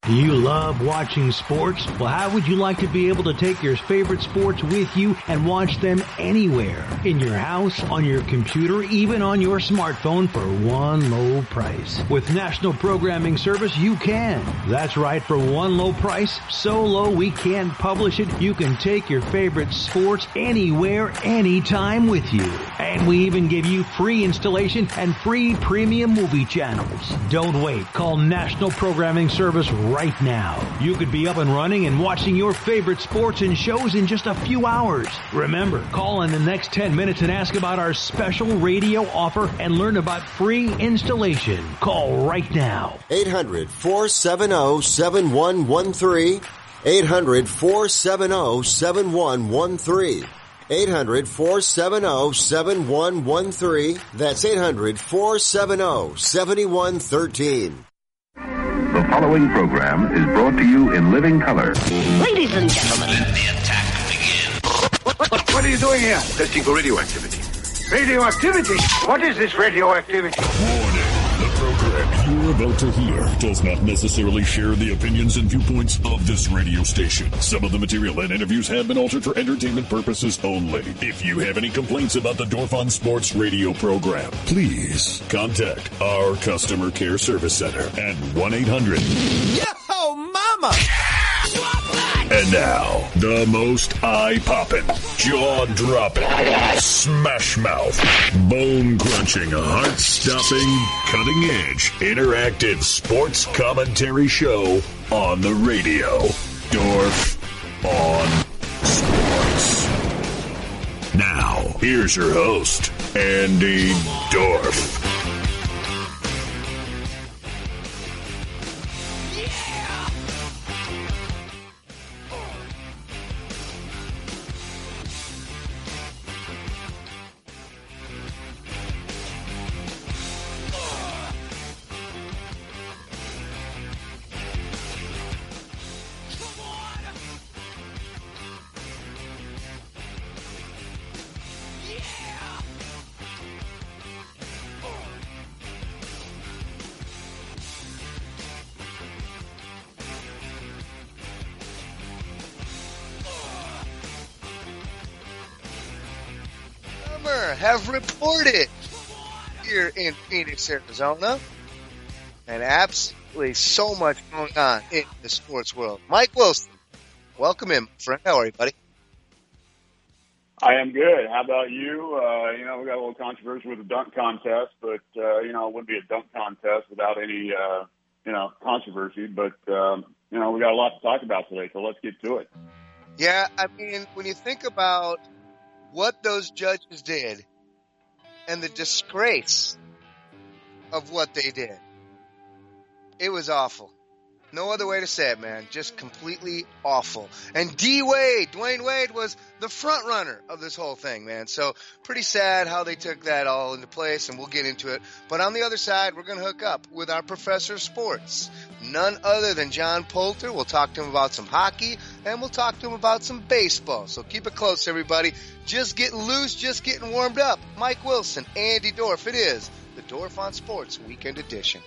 Do you love watching sports? Well, how would you like to be able to take your favorite sports with you and watch them anywhere? In your house, on your computer, even on your smartphone for one low price. With National Programming Service, you can. That's right, for one low price, so low we can't publish it, you can take your favorite sports anywhere, anytime with you. And we even give you free installation and free premium movie channels. Don't wait. Call National Programming Service right now. You could be up and running and watching your favorite sports and shows in just a few hours. Remember, call in the next 10 minutes and ask about our special radio offer and learn about free installation. Call right now. 800-470-7113. 800-470-7113. 800-470-7113. That's 800-470-7113. The following program is brought to you in living color. Ladies and gentlemen, let the attack begin. What are you doing here? Testing for radioactivity. Radioactivity? What is this radioactivity? Warning. The program you're about to hear does not necessarily share the opinions and viewpoints of this radio station. Some of the material and interviews have been altered for entertainment purposes only. If you have any complaints about the Dorf on Sports radio program, please contact our customer care service center at 1-800. Yo, mama! And now, the most eye-popping, jaw-dropping, smash-mouth, bone-crunching, heart-stopping, cutting-edge, interactive sports commentary show on the radio. Dorf on Sports. Now, here's your host, Andy Dorf. Have reported here in Phoenix, Arizona, and absolutely so much going on in the sports world. Mike Wilson, welcome in, friend. How are you, buddy? I am good. How about you? We got a little controversy with the dunk contest, but, it wouldn't be a dunk contest without any, controversy. But, we got a lot to talk about today, so let's get to it. Yeah, I mean, when you think about what those judges did and the disgrace of what they did, it was awful. No other way to say it, man. Just completely awful. And Dwayne Wade was the front runner of this whole thing, man. So pretty sad how they took that all into place, and we'll get into it. But on the other side, we're going to hook up with our professor of sports, none other than John Poulter. We'll talk to him about some hockey, and we'll talk to him about some baseball. So keep it close, everybody. Just getting loose, just getting warmed up. Mike Wilson, Andy Dorf. It is the Dorf on Sports Weekend Edition.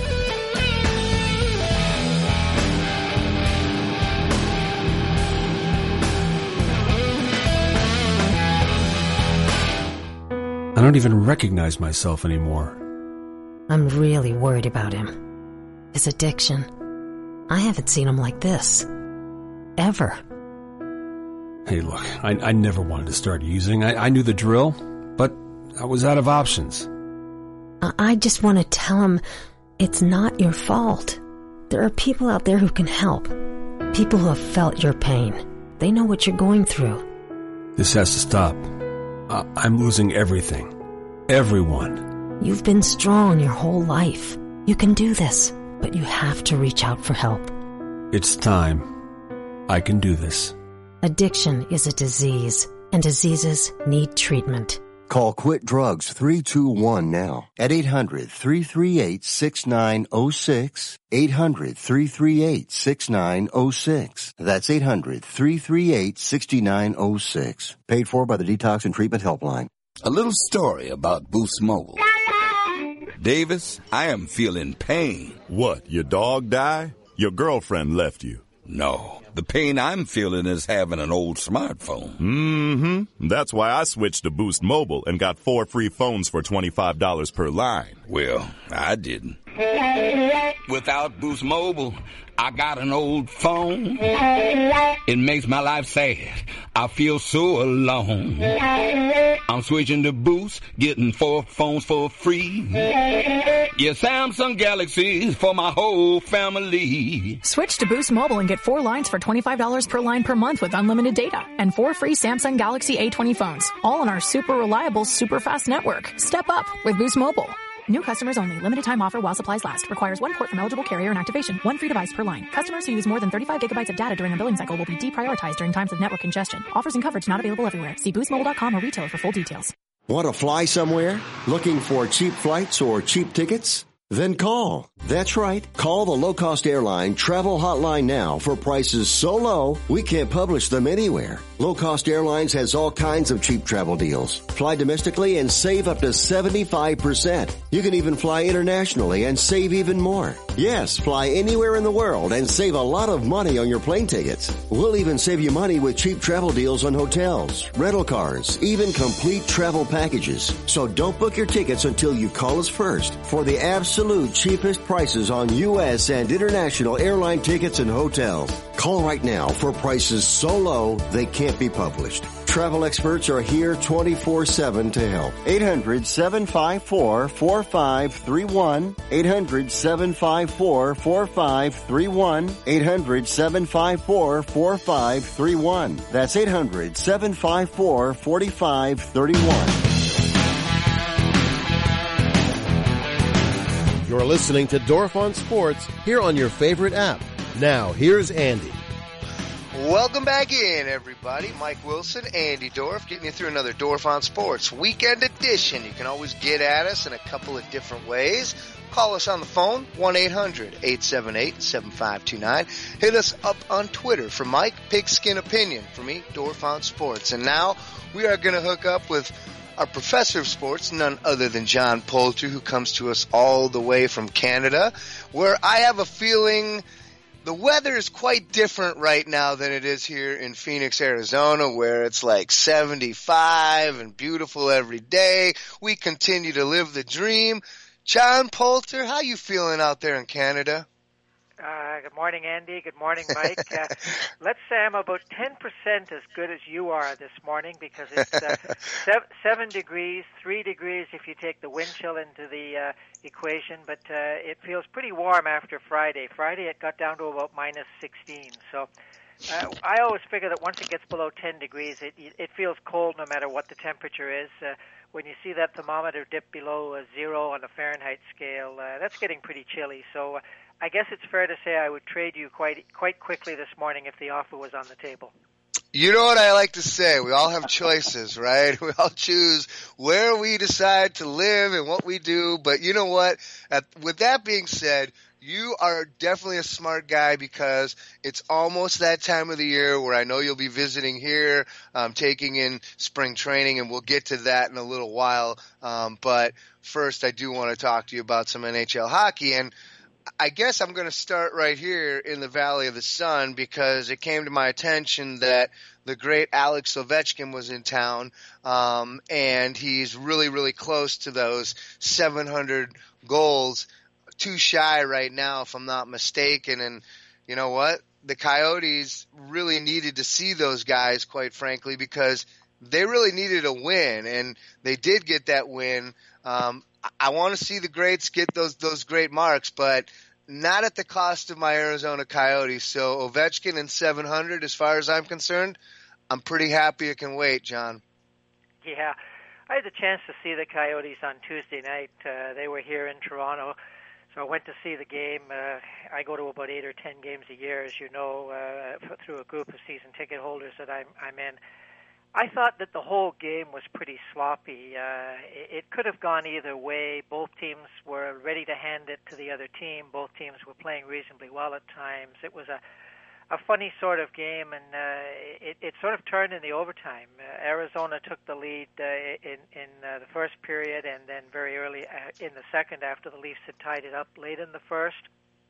I don't even recognize myself anymore. I'm really worried about him. His addiction. I haven't seen him like this. Ever. Hey, look, I never wanted to start using. I knew the drill, but I was out of options. I just want to tell him it's not your fault. There are people out there who can help. People who have felt your pain. They know what you're going through. This has to stop. I'm losing everything. Everyone. You've been strong your whole life. You can do this, but you have to reach out for help. It's time. I can do this. Addiction is a disease, and diseases need treatment. Call Quit Drugs 321 now at 800-338-6906. 800-338-6906. That's 800-338-6906. Paid for by the Detox and Treatment Helpline. A little story about Boost Mobile. Davis, I am feeling pain. What, your dog died? Your girlfriend left you. No, the pain I'm feeling is having an old smartphone. Mm-hmm. That's why I switched to Boost Mobile and got 4 free phones for $25 per line. Well, I didn't. Without Boost Mobile, I got an old phone. It makes my life sad. I feel so alone. I'm switching to Boost, getting 4 phones for free. Yeah, Samsung Galaxies for my whole family. Switch to Boost Mobile and get 4 lines for $25 per line per month with unlimited data and 4 free Samsung Galaxy A20 phones, all on our super reliable, super fast network. Step up with Boost Mobile. New customers only. Limited time offer while supplies last. Requires 1 port from eligible carrier and activation. 1 free device per line. Customers who use more than 35 gigabytes of data during a billing cycle will be deprioritized during times of network congestion. Offers and coverage not available everywhere. See boostmobile.com or retailer for full details. Want to fly somewhere? Looking for cheap flights or cheap tickets? Then call. That's right. Call the low-cost airline travel hotline now for prices so low we can't publish them anywhere. Low-cost airlines has all kinds of cheap travel deals. Fly domestically and save up to 75%. You can even fly internationally and save even more. Yes, fly anywhere in the world and save a lot of money on your plane tickets. We'll even save you money with cheap travel deals on hotels, rental cars, even complete travel packages. So don't book your tickets until you call us first for the absolute cheapest prices on U.S. and international airline tickets and hotels. Call right now for prices so low they can't be published. Travel experts are here 24/7 to help. 800-754-4531. 800-754-4531. 800-754-4531. That's 800-754-4531. You're listening to Dorf on Sports here on your favorite app. Now, here's Andy. Welcome back in, everybody. Mike Wilson, Andy Dorf, getting you through another Dorf on Sports Weekend Edition. You can always get at us in a couple of different ways. Call us on the phone, 1-800-878-7529. Hit us up on Twitter. For Mike, Pigskin Opinion. For me, Dorf on Sports. And now we are going to hook up with our professor of sports, none other than John Poulter, who comes to us all the way from Canada, where I have a feeling the weather is quite different right now than it is here in Phoenix, Arizona, where it's like 75 and beautiful every day. We continue to live the dream. John Poulter, how you feeling out there in Canada? Good morning, Andy. Good morning, Mike. Let's say I'm about 10% as good as you are this morning because it's 7 degrees, 3 degrees if you take the wind chill into the equation, but it feels pretty warm after Friday. Friday it got down to about minus 16. So I always figure that once it gets below 10 degrees, it feels cold no matter what the temperature is. When you see that thermometer dip below 0 on the Fahrenheit scale, that's getting pretty chilly. So I guess it's fair to say I would trade you quite quickly this morning if the offer was on the table. You know what I like to say? We all have choices, right? We all choose where we decide to live and what we do. But you know what? With that being said, you are definitely a smart guy because it's almost that time of the year where I know you'll be visiting here, taking in spring training, and we'll get to that in a little while. But first, I do want to talk to you about some NHL hockey. And I guess I'm going to start right here in the Valley of the Sun because it came to my attention that the great Alex Ovechkin was in town, and he's really, really close to those 700 goals, too shy right now if I'm not mistaken. And you know what? The Coyotes really needed to see those guys, quite frankly, because they really needed a win, and they did get that win. I want to see the greats get those great marks, but not at the cost of my Arizona Coyotes. So Ovechkin and 700, as far as I'm concerned, I'm pretty happy it can wait, John. Yeah, I had the chance to see the Coyotes on Tuesday night. They were here in Toronto, so I went to see the game. I go to about 8 or 10 games a year, as you know, through a group of season ticket holders that I'm in. I thought that the whole game was pretty sloppy. It could have gone either way. Both teams were ready to hand it to the other team. Both teams were playing reasonably well at times. It was a funny sort of game, and it sort of turned in the overtime. Arizona took the lead in the first period, and then very early in the second after the Leafs had tied it up late in the first.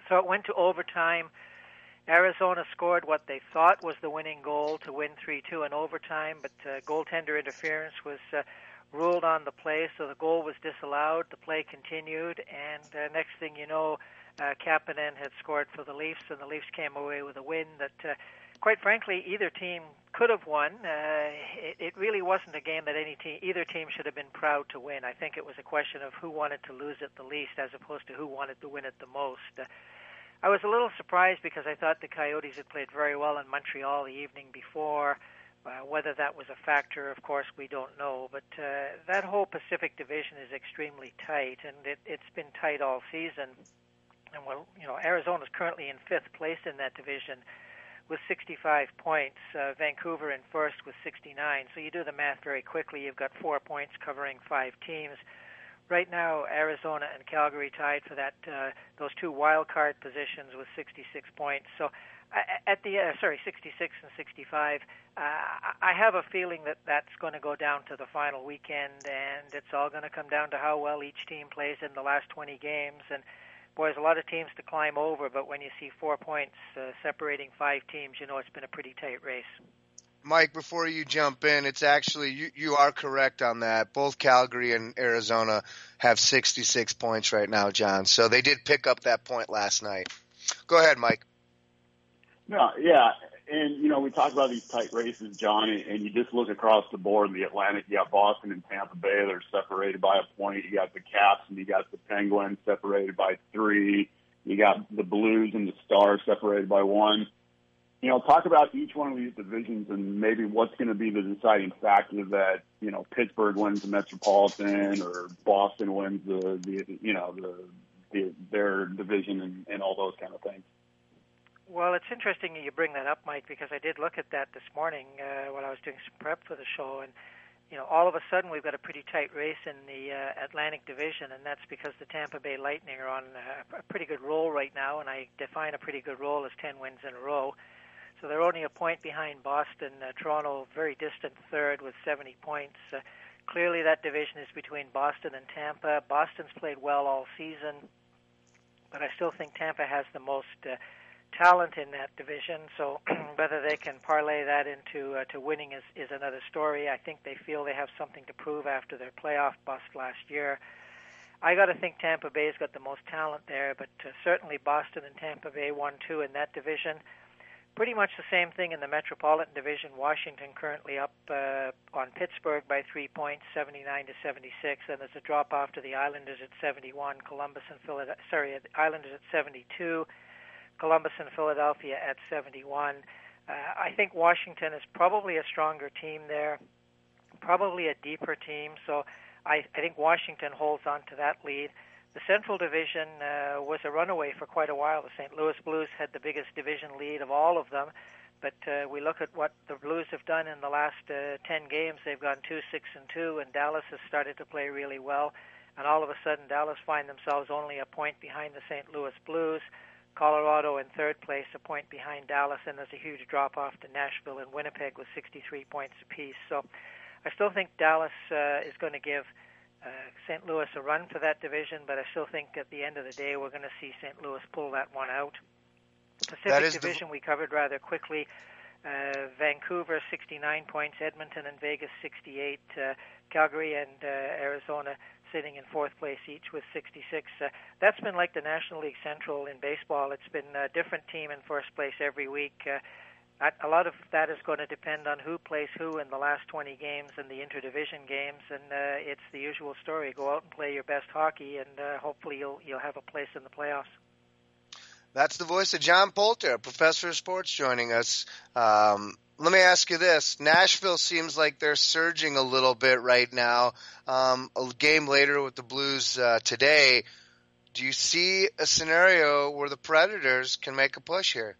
So it went to overtime. Arizona scored what they thought was the winning goal to win 3-2 in overtime, but goaltender interference was ruled on the play, so the goal was disallowed. The play continued, and next thing you know, Kapanen had scored for the Leafs, and the Leafs came away with a win that, quite frankly, either team could have won. It really wasn't a game that either team should have been proud to win. I think it was a question of who wanted to lose it the least as opposed to who wanted to win it the most. I was a little surprised because I thought the Coyotes had played very well in Montreal the evening before. Whether that was a factor, of course, we don't know. But that whole Pacific Division is extremely tight, and it's been tight all season. And Arizona's currently in 5th place in that division with 65 points. Vancouver in 1st with 69. So you do the math very quickly. You've got 4 points covering 5 teams. Right now, Arizona and Calgary tied for that those 2 wild card positions with 66 points. So at the 66 and 65. I have a feeling that that's going to go down to the final weekend, and it's all going to come down to how well each team plays in the last 20 games. And boy, there's a lot of teams to climb over, but when you see 4 points separating 5 teams, you know it's been a pretty tight race. Mike, before you jump in, it's actually, you are correct on that. Both Calgary and Arizona have 66 points right now, John. So they did pick up that point last night. Go ahead, Mike. No, yeah. And, we talk about these tight races, John, and you just look across the board in the Atlantic. You got Boston and Tampa Bay. They're separated by a point. You got the Caps and you got the Penguins separated by 3. You got the Blues and the Stars separated by 1. Talk about each one of these divisions and maybe what's going to be the deciding factor that, Pittsburgh wins the Metropolitan or Boston wins their division and all those kind of things. Well, it's interesting you bring that up, Mike, because I did look at that this morning when I was doing some prep for the show, and all of a sudden we've got a pretty tight race in the Atlantic Division, and that's because the Tampa Bay Lightning are on a pretty good roll right now, and I define a pretty good roll as 10 wins in a row. So they're only a point behind Boston. Toronto, very distant third with 70 points. Clearly that division is between Boston and Tampa. Boston's played well all season, but I still think Tampa has the most talent in that division. So whether they can parlay that into to winning is another story. I think they feel they have something to prove after their playoff bust last year. I got to think Tampa Bay's got the most talent there, but certainly Boston and Tampa Bay 1-2 in that division. Pretty much the same thing in the Metropolitan Division. Washington currently up on Pittsburgh by 3 points, 79 to 76. Then there's a drop off to the Islanders at 71. Islanders at 72. Columbus and Philadelphia at 71. I think Washington is probably a stronger team there, probably a deeper team. So I think Washington holds on to that lead. The Central Division was a runaway for quite a while. The St. Louis Blues had the biggest division lead of all of them, but we look at what the Blues have done in the last 10 games. They've gone 2-6-2, and Dallas has started to play really well. And all of a sudden, Dallas find themselves only a point behind the St. Louis Blues. Colorado in 3rd place, a point behind Dallas, and there's a huge drop-off to Nashville and Winnipeg with 63 points apiece. So I still think Dallas is going to give St. Louis a run for that division, but I still think at the end of the day we're going to see St. Louis pull that one out. Pacific Division we covered rather quickly. Vancouver 69 points, Edmonton and Vegas 68, Calgary and Arizona sitting in 4th place each with 66. That's been like the National League Central in baseball. It's been a different team in first place every week. A lot of that is going to depend on who plays who in the last 20 games and the interdivision games, and it's the usual story. Go out and play your best hockey, and hopefully you'll have a place in the playoffs. That's the voice of John Poulter, a professor of sports, joining us. Let me ask you this. Nashville seems like they're surging a little bit right now. A game later with the Blues today. Do you see a scenario where the Predators can make a push here?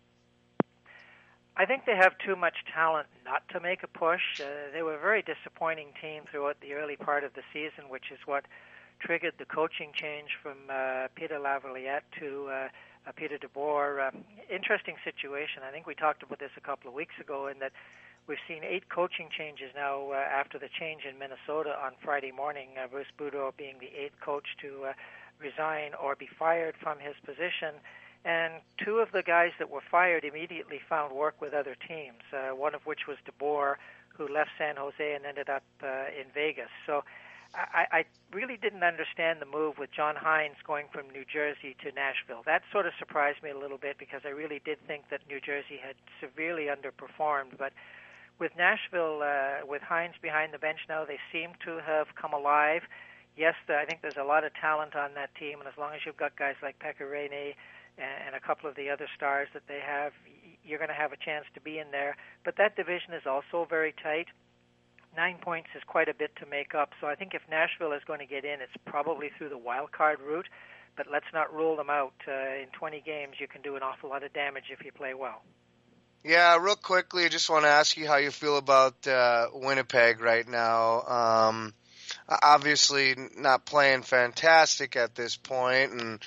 I think they have too much talent not to make a push. They were a very disappointing team throughout the early part of the season, which is what triggered the coaching change from Peter Lavalliette to Peter DeBoer. Interesting situation. I think we talked about this a couple of weeks ago in that we've seen 8 coaching changes now after the change in Minnesota on Friday morning, Bruce Boudreau being the 8th coach to resign or be fired from his position. And two of the guys that were fired immediately found work with other teams, one of which was DeBoer, who left San Jose and ended up in Vegas. So I really didn't understand the move with John Hines going from New Jersey to Nashville. That sort of surprised me a little bit because I really did think that New Jersey had severely underperformed. But with Nashville, with Hines behind the bench now, they seem to have come alive. Yes, I think there's a lot of talent on that team, and as long as you've got guys like Pekka Rinne and a couple of the other stars that they have, you're going to have a chance to be in there. But that division is also very tight. 9 points is quite a bit to make up. So I think if Nashville is going to get in, it's probably through the wild card route. But let's not rule them out. In 20 games, you can do an awful lot of damage if you play well. Yeah, real quickly, I just want to ask you how you feel about Winnipeg right now. Obviously not playing fantastic at this point, and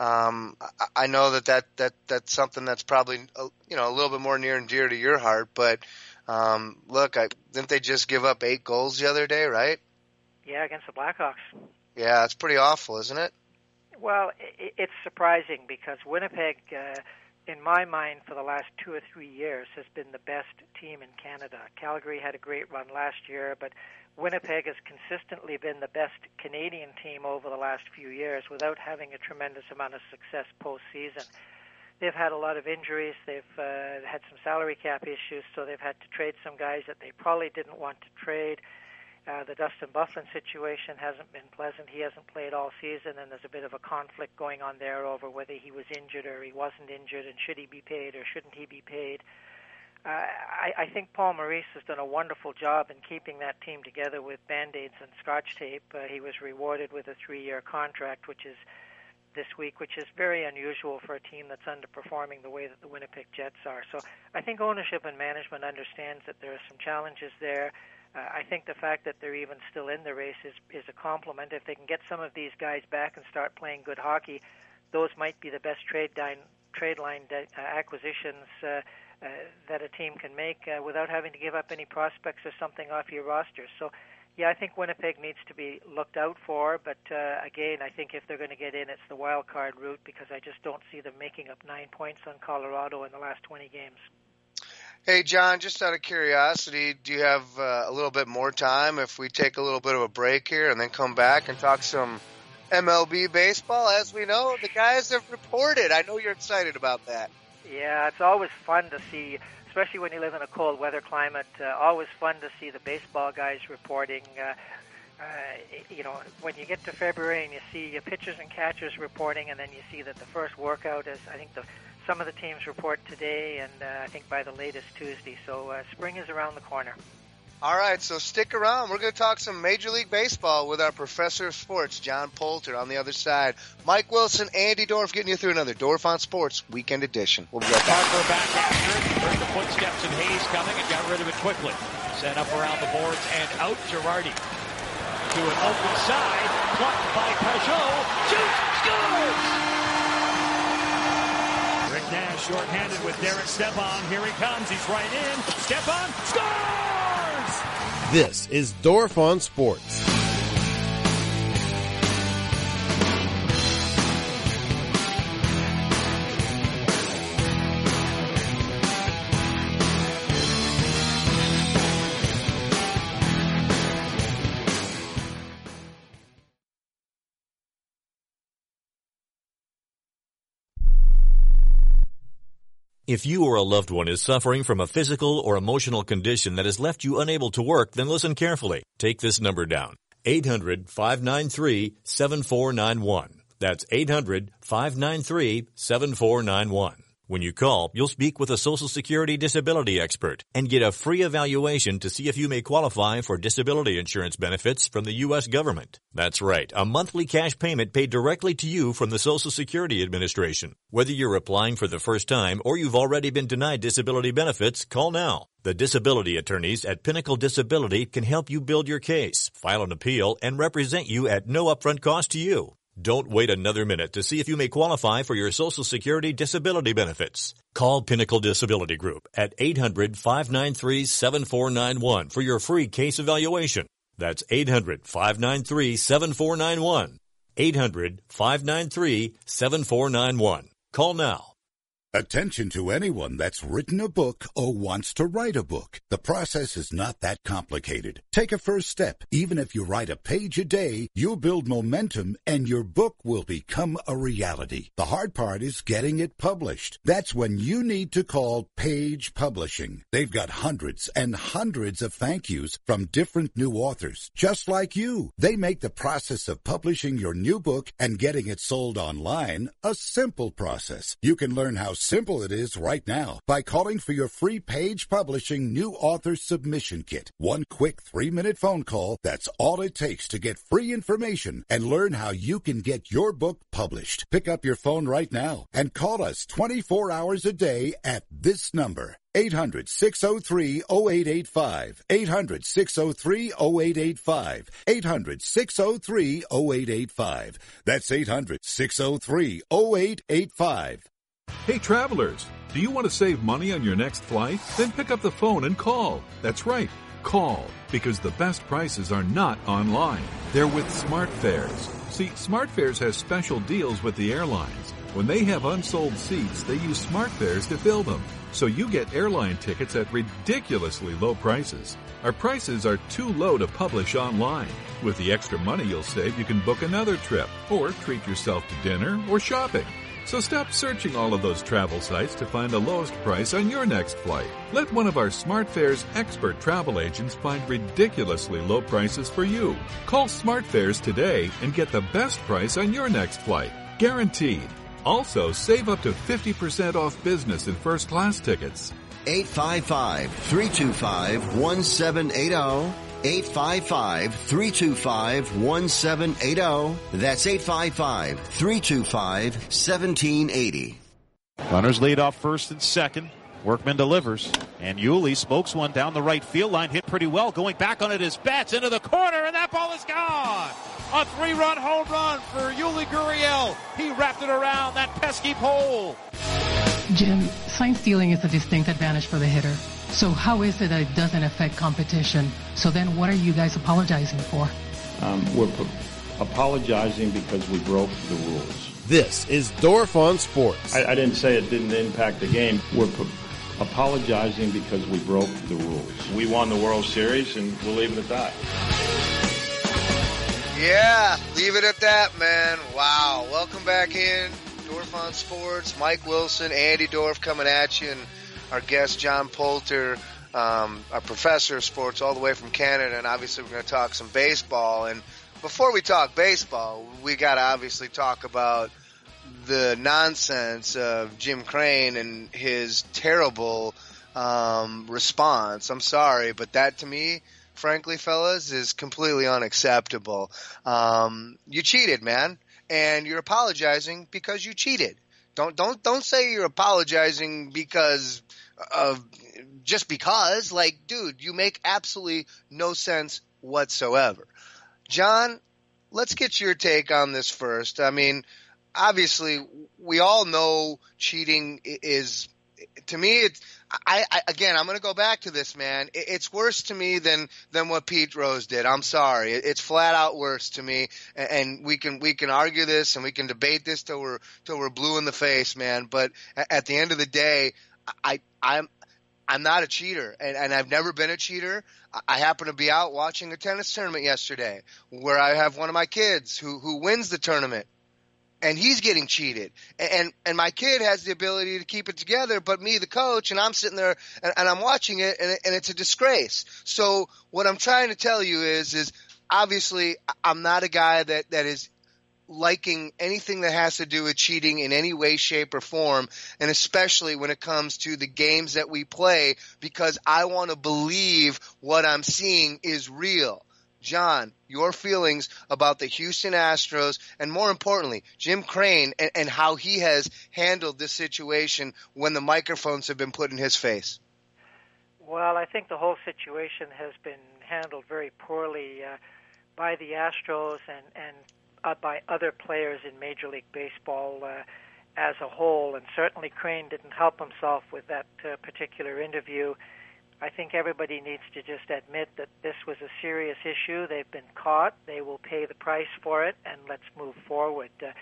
I know that's something that's probably a little bit more near and dear to your heart. But look, didn't they just give up 8 goals the other day, right? Yeah, against the Blackhawks. Yeah, it's pretty awful, isn't it? Well, it's surprising because Winnipeg, in my mind, for the last 2 or 3 years, has been the best team in Canada. Calgary had a great run last year, but Winnipeg has consistently been the best Canadian team over the last few years without having a tremendous amount of success postseason. They've had a lot of injuries. They've had some salary cap issues, so they've had to trade some guys that they probably didn't want to trade. The Dustin Byfuglien situation hasn't been pleasant. He hasn't played all season, and there's a bit of a conflict going on there over whether he was injured or he wasn't injured, and should he be paid or shouldn't he be paid. I think Paul Maurice has done a wonderful job in keeping that team together with Band-Aids and Scotch tape. He was rewarded with a 3-year contract, which is this week, which is very unusual for a team that's underperforming the way that the Winnipeg Jets are. So I think ownership and management understands that there are some challenges there. I think the fact that they're even still in the race is a compliment. If they can get some of these guys back and start playing good hockey, those might be the best trade line acquisitions that a team can make without having to give up any prospects or something off your roster. So, yeah, I think Winnipeg needs to be looked out for, but again, I think if they're going to get in, it's the wild card route because I just don't see them making up 9 points on Colorado in the last 20 games. Hey, John, just out of curiosity, do you have a little bit more time if we take a little bit of a break here and then come back and talk some MLB baseball? As we know, the guys have reported. I know you're excited about that. Yeah, it's always fun to see, especially when you live in a cold weather climate, always fun to see the baseball guys reporting. When you get to February and you see your pitchers and catchers reporting, and then you see that the first workout is, I think some of the teams report today, and I think by the latest Tuesday. So spring is around the corner. All right, so stick around. We're going to talk some Major League Baseball with our professor of sports, John Poulter, on the other side. Mike Wilson, Andy Dorf, getting you through another Dorf on Sports Weekend Edition. We'll be right back. Harper back after it. Heard the footsteps of Hayes coming and got rid of it quickly. Set up around the boards and out. Girardi to an open side. Plucked by Pajot. Shoots! Scores! Rick Nash shorthanded with Derek Stepan. Here he comes. He's right in. Stepan scores! This is Dorf on Sports. If you or a loved one is suffering from a physical or emotional condition that has left you unable to work, then listen carefully. Take this number down. 800-593-7491. That's 800-593-7491. When you call, you'll speak with a Social Security disability expert and get a free evaluation to see if you may qualify for disability insurance benefits from the U.S. government. That's right, a monthly cash payment paid directly to you from the Social Security Administration. Whether you're applying for the first time or you've already been denied disability benefits, call now. The disability attorneys at Pinnacle Disability can help you build your case, file an appeal, and represent you at no upfront cost to you. Don't wait another minute to see if you may qualify for your Social Security disability benefits. Call Pinnacle Disability Group at 800-593-7491 for your free case evaluation. That's 800-593-7491. 800-593-7491. Call now. Attention to anyone that's written a book or wants to write a book. The process is not that complicated. Take a first step. Even if you write a page a day, you'll build momentum and your book will become a reality. The hard part is getting it published. That's when you need to call Page Publishing. They've got hundreds and hundreds of thank yous from different new authors, just like you. They make the process of publishing your new book and getting it sold online a simple process. You can learn how simple it is right now by calling for your free Page Publishing New Author Submission Kit. One quick 3-minute phone call, that's all it takes to get free information and learn how you can get your book published. Pick up your phone right now and call us 24 hours a day at this number. 800-603-0885. 800-603-0885. 800-603-0885. That's 800-603-0885. Hey travelers, do you want to save money on your next flight? Then pick up the phone and call. That's right, call, because the best prices are not online. They're with SmartFares. See, SmartFares has special deals with the airlines. When they have unsold seats, they use SmartFares to fill them. So you get airline tickets at ridiculously low prices. Our prices are too low to publish online. With the extra money you'll save, you can book another trip or treat yourself to dinner or shopping. So stop searching all of those travel sites to find the lowest price on your next flight. Let one of our SmartFares expert travel agents find ridiculously low prices for you. Call SmartFares today and get the best price on your next flight. Guaranteed. Also, save up to 50% off business and first class tickets. 855-325-1780. 855-325-1780. That's 855-325-1780. Runners lead off first and second. Workman delivers. And Yuli smokes one down the right field line. Hit pretty well. Going back on it is Betts into the corner, and that ball is gone. A 3-run home run for Yuli Gurriel. He wrapped it around that pesky pole. Jim, sign stealing is a distinct advantage for the hitter. So how is it that it doesn't affect competition? So then what are you guys apologizing for? We're apologizing because we broke the rules. This is Dorf on Sports. I didn't say it didn't impact the game. We're apologizing because we broke the rules. We won the World Series, and we'll leave it at that. Yeah, leave it at that, man. Wow. Welcome back in. Dorf on Sports. Mike Wilson, Andy Dorf coming at you, and our guest, John Poulter, our professor of sports all the way from Canada, and obviously we're going to talk some baseball. And before we talk baseball, we got to obviously talk about the nonsense of Jim Crane and his terrible response. I'm sorry, but that to me, frankly, fellas, is completely unacceptable. You cheated, man, and you're apologizing because you cheated. Don't say you're apologizing because of just because. Like, dude, you make absolutely no sense whatsoever. John, let's get your take on this first. I mean, obviously, we all know cheating is, to me, it's, again, I'm going to go back to this, man. It's worse to me than what Pete Rose did. I'm sorry. It's flat out worse to me. And we can argue this and we can debate this till we're blue in the face, man. But at the end of the day, I'm not a cheater, and I've never been a cheater. I happen to be out watching a tennis tournament yesterday where I have one of my kids who wins the tournament. And he's getting cheated. And my kid has the ability to keep it together, but me, the coach, and I'm sitting there and I'm watching it, and it's a disgrace. So what I'm trying to tell you is obviously I'm not a guy that is liking anything that has to do with cheating in any way, shape, or form, and especially when it comes to the games that we play, because I want to believe what I'm seeing is real. John, your feelings about the Houston Astros, and more importantly, Jim Crane and how he has handled this situation when the microphones have been put in his face. Well, I think the whole situation has been handled very poorly by the Astros and by other players in Major League Baseball as a whole, and certainly Crane didn't help himself with that particular interview. I think everybody needs to just admit that this was a serious issue. They've been caught. They will pay the price for it, and let's move forward.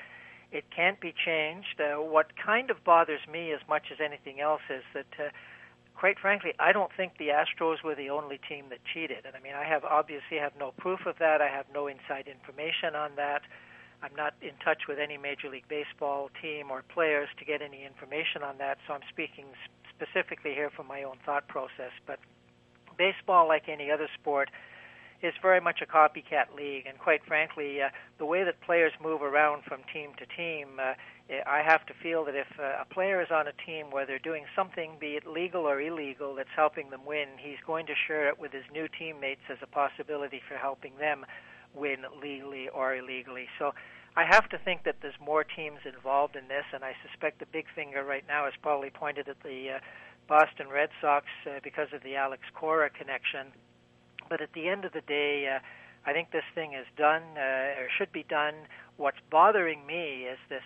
It can't be changed. What kind of bothers me as much as anything else is that, quite frankly, I don't think the Astros were the only team that cheated. And I mean, I obviously have no proof of that. I have no inside information on that. I'm not in touch with any Major League Baseball team or players to get any information on that, so I'm speaking specifically here from my own thought process. But baseball, like any other sport, is very much a copycat league, and quite frankly, the way that players move around from team to team, I have to feel that if a player is on a team where they're doing something, be it legal or illegal, that's helping them win, he's going to share it with his new teammates as a possibility for helping them win legally or illegally. So I have to think that there's more teams involved in this, and I suspect the big finger right now is probably pointed at the Boston Red Sox because of the Alex Cora connection. But at the end of the day, I think this thing is done, or should be done. What's bothering me is this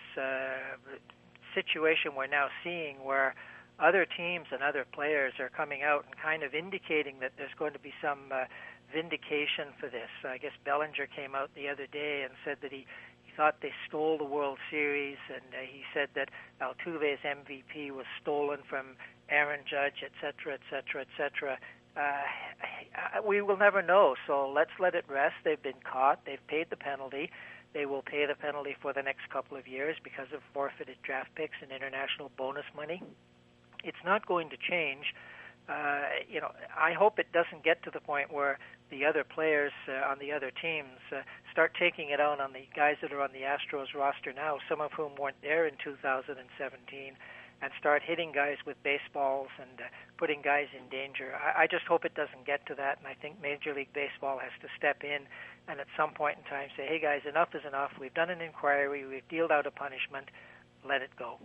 situation we're now seeing where other teams and other players are coming out and kind of indicating that there's going to be some vindication for this. I guess Bellinger came out the other day and said that he thought they stole the World Series, and he said that Altuve's MVP was stolen from Aaron Judge, et cetera, et cetera, et cetera. We will never know, so let's let it rest. They've been caught. They've paid the penalty. They will pay the penalty for the next couple of years because of forfeited draft picks and international bonus money. It's not going to change. I hope it doesn't get to the point where the other players on the other teams start taking it out on the guys that are on the Astros roster now, some of whom weren't there in 2017, and start hitting guys with baseballs and putting guys in danger. I just hope it doesn't get to that, and I think Major League Baseball has to step in and at some point in time say, hey guys, enough is enough. We've done an inquiry. We've dealt out a punishment. Let it go.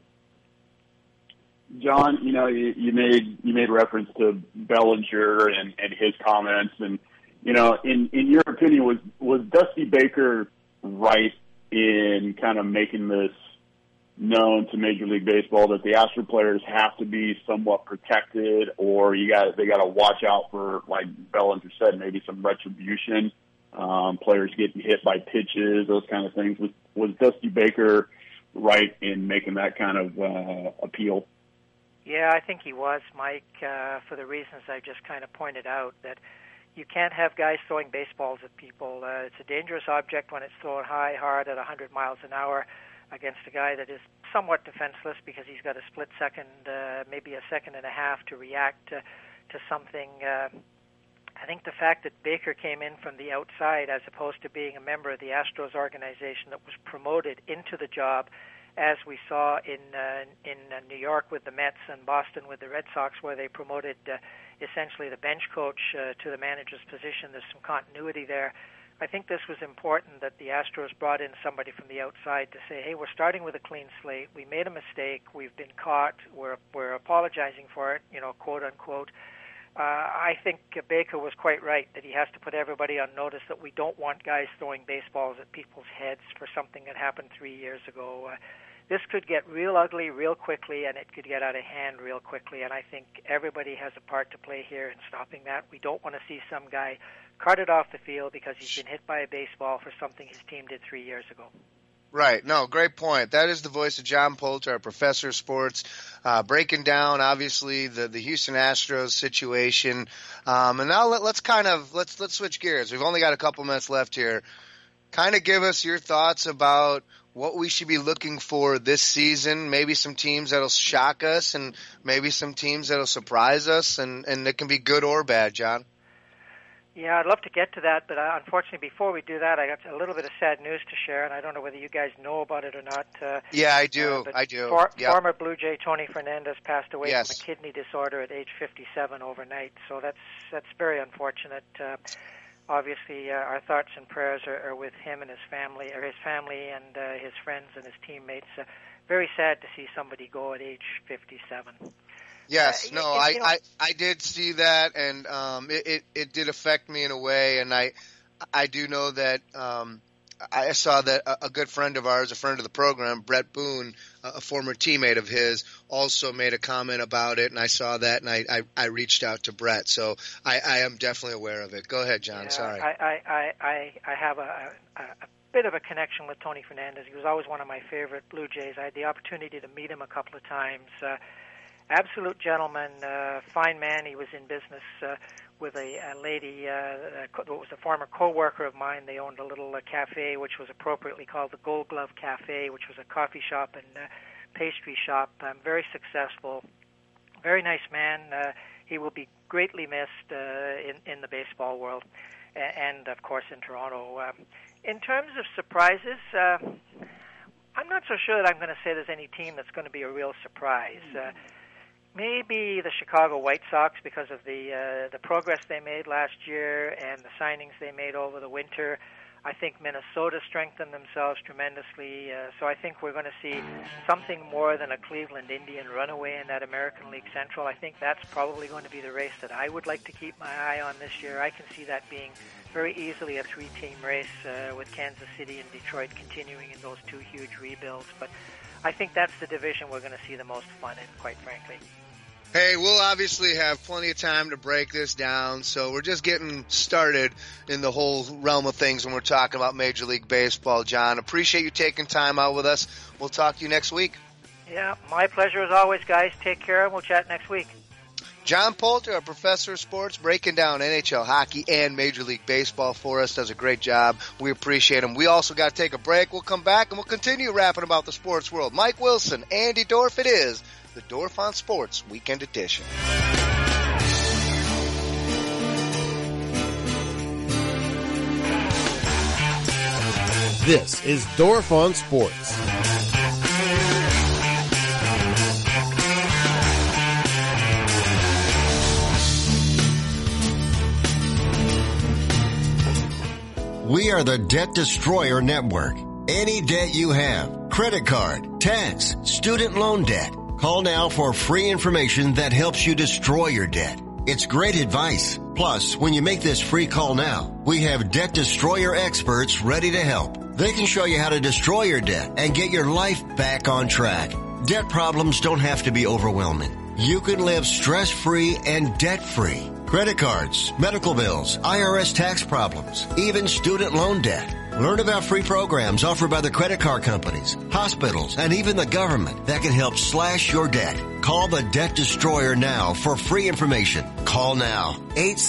John, you made reference to Bellinger and his comments, and in your opinion, was Dusty Baker right in kind of making this known to Major League Baseball that the Astro players have to be somewhat protected, or they got to watch out for, like Bellinger said, maybe some retribution, players getting hit by pitches, those kind of things? Was Dusty Baker right in making that kind of appeal? Yeah, I think he was, Mike, for the reasons I just kind of pointed out, that you can't have guys throwing baseballs at people. It's a dangerous object when it's thrown high, hard, at 100 miles an hour against a guy that is somewhat defenseless because he's got a split second, maybe a second and a half to react to something. I think the fact that Baker came in from the outside as opposed to being a member of the Astros organization that was promoted into the job, as we saw in New York with the Mets and Boston with the Red Sox, where they promoted essentially the bench coach to the manager's position. There's some continuity there. I think this was important that the Astros brought in somebody from the outside to say, hey, we're starting with a clean slate. We made a mistake. We've been caught. We're apologizing for it, quote unquote. I think Baker was quite right that he has to put everybody on notice that we don't want guys throwing baseballs at people's heads for something that happened 3 years ago. This could get real ugly real quickly, and it could get out of hand real quickly, and I think everybody has a part to play here in stopping that. We don't want to see some guy carted off the field because he's been hit by a baseball for something his team did 3 years ago. Right. No, great point. That is the voice of John Poulter, our professor of sports, breaking down, obviously, the Houston Astros situation. And now let's switch gears. We've only got a couple minutes left here. Kind of give us your thoughts about what we should be looking for this season, maybe some teams that'll shock us and maybe some teams that'll surprise us, and it can be good or bad, John. Yeah, I'd love to get to that, but unfortunately before we do that, I got a little bit of sad news to share, and I don't know whether you guys know about it or not. Yeah, I do. Yep. Former Blue Jay Tony Fernandez passed away Yes. from a kidney disorder at age 57 overnight, so that's very unfortunate. Obviously, our thoughts and prayers are with him and his family, and his friends and his teammates. Very sad to see somebody go at age 57. Yes, I did see that, and it did affect me in a way, and I do know that I saw that a good friend of ours, a friend of the program, Brett Boone, a former teammate of his, also made a comment about it, and I saw that, and I reached out to Brett, so I am definitely aware of it. Go ahead, John. Yeah, sorry. I have a bit of a connection with Tony Fernandez. He was always one of my favorite Blue Jays. I had the opportunity to meet him a couple of times. Absolute gentleman, fine man. He was in business with a lady who was a former co-worker of mine. They owned a little cafe, which was appropriately called the Gold Glove Cafe, which was a coffee shop and pastry shop. Very successful, very nice man. He will be greatly missed in the baseball world, and of course in Toronto. In terms of surprises, I'm not so sure that I'm going to say there's any team that's going to be a real surprise. Maybe the Chicago White Sox, because of the progress they made last year and the signings they made over the winter. I think Minnesota strengthened themselves tremendously, so I think we're going to see something more than a Cleveland Indian runaway in that American League Central. I think that's probably going to be the race that I would like to keep my eye on this year. I can see that being very easily a three-team race with Kansas City and Detroit continuing in those two huge rebuilds. But I think that's the division we're going to see the most fun in, quite frankly. Hey, we'll obviously have plenty of time to break this down, so we're just getting started in the whole realm of things when we're talking about Major League Baseball, John. Appreciate you taking time out with us. We'll talk to you next week. Yeah, my pleasure as always, guys. Take care, and we'll chat next week. John Poulter, a professor of sports, breaking down NHL hockey and Major League Baseball for us, does a great job. We appreciate him. We also got to take a break. We'll come back, and we'll continue rapping about the sports world. Mike Wilson, Andy Dorf, it is the Dorf on Sports Weekend Edition. This is Dorf on Sports. We are the Debt Destroyer Network. Any debt you have, credit card, tax, student loan debt, call now for free information that helps you destroy your debt. It's great advice. Plus, when you make this free call now, we have Debt Destroyer experts ready to help. They can show you how to destroy your debt and get your life back on track. Debt problems don't have to be overwhelming. You can live stress-free and debt-free. Credit cards, medical bills, IRS tax problems, even student loan debt. Learn about free programs offered by the credit card companies, hospitals, and even the government that can help slash your debt. Call the Debt Destroyer now for free information. Call now.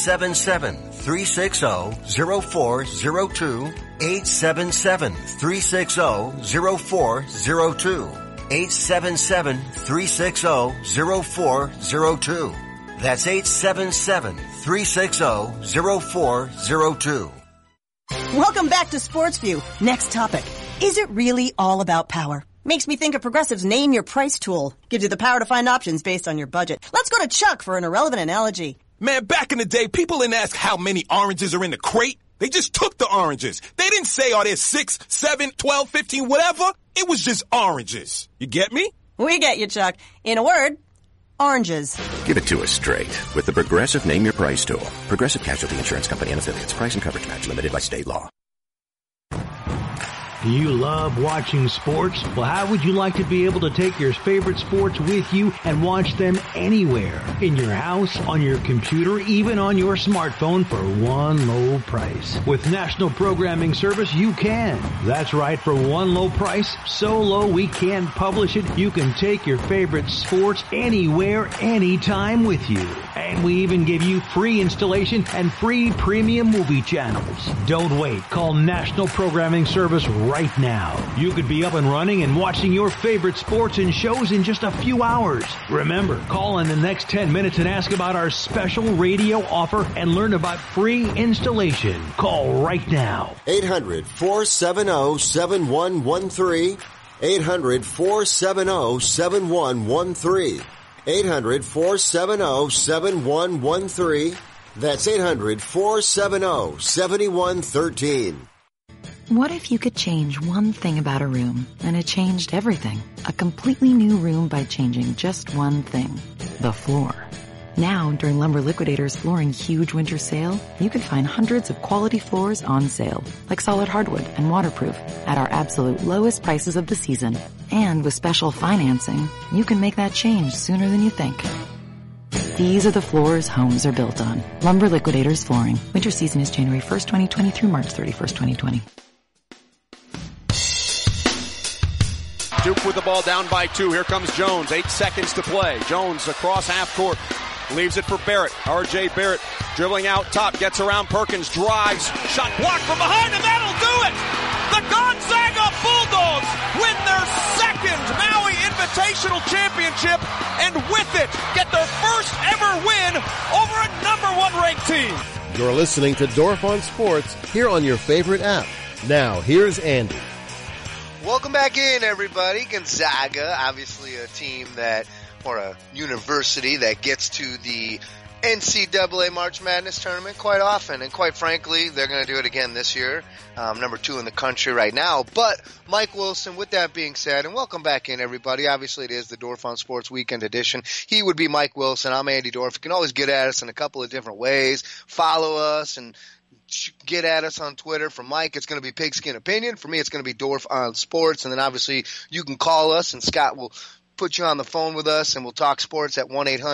877-360-0402. 877-360-0402. 877-360-0402. That's 877-360-0402. Welcome back to SportsView. Next topic. Is it really all about power? Makes me think of Progressive's Name Your Price tool. Gives you the power to find options based on your budget. Let's go to Chuck for an irrelevant analogy. Man, back in the day, people didn't ask how many oranges are in the crate. They just took the oranges. They didn't say, are there 6, 7, 12, 15, whatever. It was just oranges. You get me? We get you, Chuck. In a word, oranges. Give it to us straight with the Progressive Name Your Price tool. Progressive Casualty Insurance Company and Affiliates. Price and coverage match limited by state law. Do you love watching sports? Well, how would you like to be able to take your favorite sports with you and watch them anywhere? In your house, on your computer, even on your smartphone for one low price. With National Programming Service, you can. That's right, for one low price, so low we can't publish it, you can take your favorite sports anywhere, anytime with you. And we even give you free installation and free premium movie channels. Don't wait. Call National Programming Service right now. You could be up and running and watching your favorite sports and shows in just a few hours. Remember, call in the next 10 minutes and ask about our special radio offer and learn about free installation. Call right now. 800-470-7113. 800-470-7113. 800-470-7113. That's 800-470-7113. What if you could change one thing about a room and it changed everything? A completely new room by changing just one thing. The floor. Now, during Lumber Liquidators Flooring Huge Winter Sale, you can find hundreds of quality floors on sale, like solid hardwood and waterproof, at our absolute lowest prices of the season. And with special financing, you can make that change sooner than you think. These are the floors homes are built on. Lumber Liquidators Flooring. Winter season is January 1st, 2020 through March 31st, 2020. Duke with the ball down by 2. Here comes Jones. 8 seconds to play. Jones across half court. Leaves it for Barrett. R.J. Barrett dribbling out top. Gets around Perkins. Drives. Shot blocked from behind, and that'll do it! The Gonzaga Bulldogs win their second Maui Invitational Championship, and with it, get their first ever win over a number 1 ranked team. You're listening to Dorf on Sports here on your favorite app. Now, here's Andy. Welcome back in, everybody. Gonzaga, obviously a team or a university that gets to the NCAA March Madness tournament quite often, and quite frankly, they're going to do it again this year. Number 2 in the country right now. But Mike Wilson, with that being said, and welcome back in, everybody. Obviously, it is the Dorf on Sports Weekend Edition. He would be Mike Wilson. I'm Andy Dorf. You can always get at us in a couple of different ways. Follow us and get at us on Twitter. For Mike, it's going to be Pigskin Opinion. For me, it's going to be Dorf on Sports. And then obviously, you can call us, and Scott will put you on the phone with us, and we'll talk sports at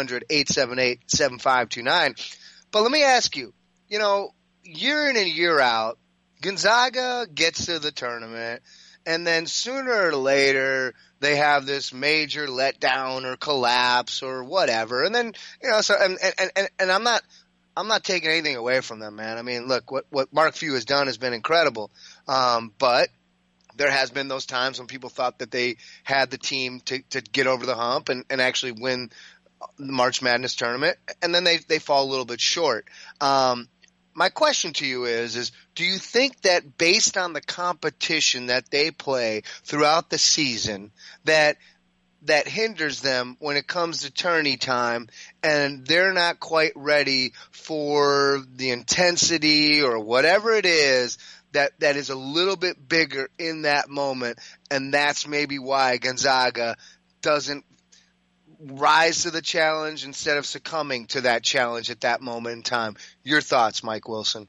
1-800-878-7529. But let me ask you, year in and year out, Gonzaga gets to the tournament, and then sooner or later they have this major letdown or collapse or whatever. And then, and I'm not taking anything away from them, man. I mean, look, what Mark Few has done has been incredible. But there has been those times when people thought that they had the team to get over the hump and actually win the March Madness tournament, and then they fall a little bit short. My question to you is do you think that based on the competition that they play throughout the season that hinders them when it comes to tourney time, and they're not quite ready for the intensity or whatever it is that is a little bit bigger in that moment, and that's maybe why Gonzaga doesn't rise to the challenge instead of succumbing to that challenge at that moment in time? Your thoughts, Mike Wilson?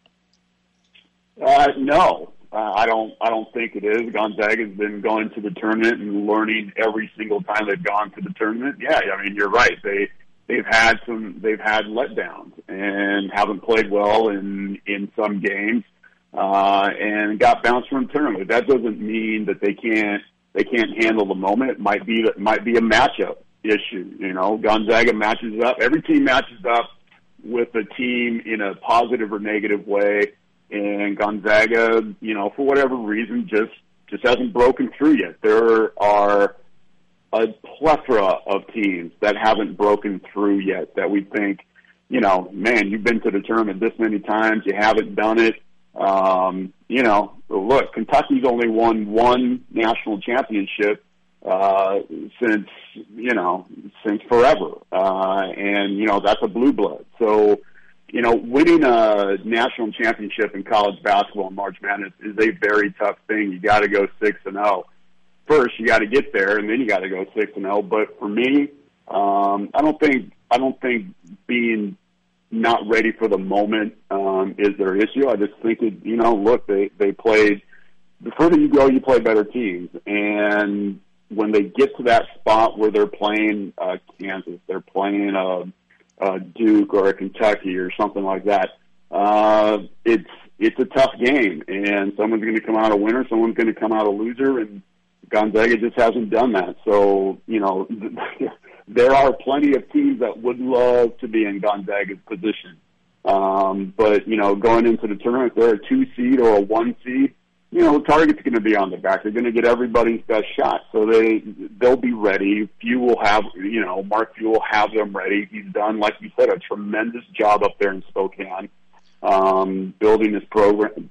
No, I don't think it is. Gonzaga's been going to the tournament and learning every single time they've gone to the tournament. Yeah, I mean, you're right. They've had letdowns and haven't played well in some games, and got bounced from the tournament. That doesn't mean that they can't handle the moment. It might be a matchup issue. Gonzaga matches up. Every team matches up with a team in a positive or negative way, and Gonzaga, for whatever reason, just hasn't broken through yet. There are a plethora of teams that haven't broken through yet that we think, man, you've been to the tournament this many times, you haven't done it. Look, Kentucky's only won 1 national championship since forever. And that's a blue blood. So, winning a national championship in college basketball in March Madness is a very tough thing. You got to go 6-0. First, you got to get there, and then you got to go 6-0. But for me, I don't think being not ready for the moment is their issue. I just think it, look, they played. The further you go, you play better teams, and when they get to that spot where they're playing Kansas, they're playing a Duke or a Kentucky or something like that. It's a tough game, and someone's going to come out a winner, someone's going to come out a loser, and Gonzaga just hasn't done that. So there are plenty of teams that would love to be in Gonzaga's position, but going into the tournament, if they're a 2 seed or a 1 seed. The target's going to be on their back. They're going to get everybody's best shot. So they'll be ready. Mark Few will have them ready. He's done, like you said, a tremendous job up there in Spokane, building his program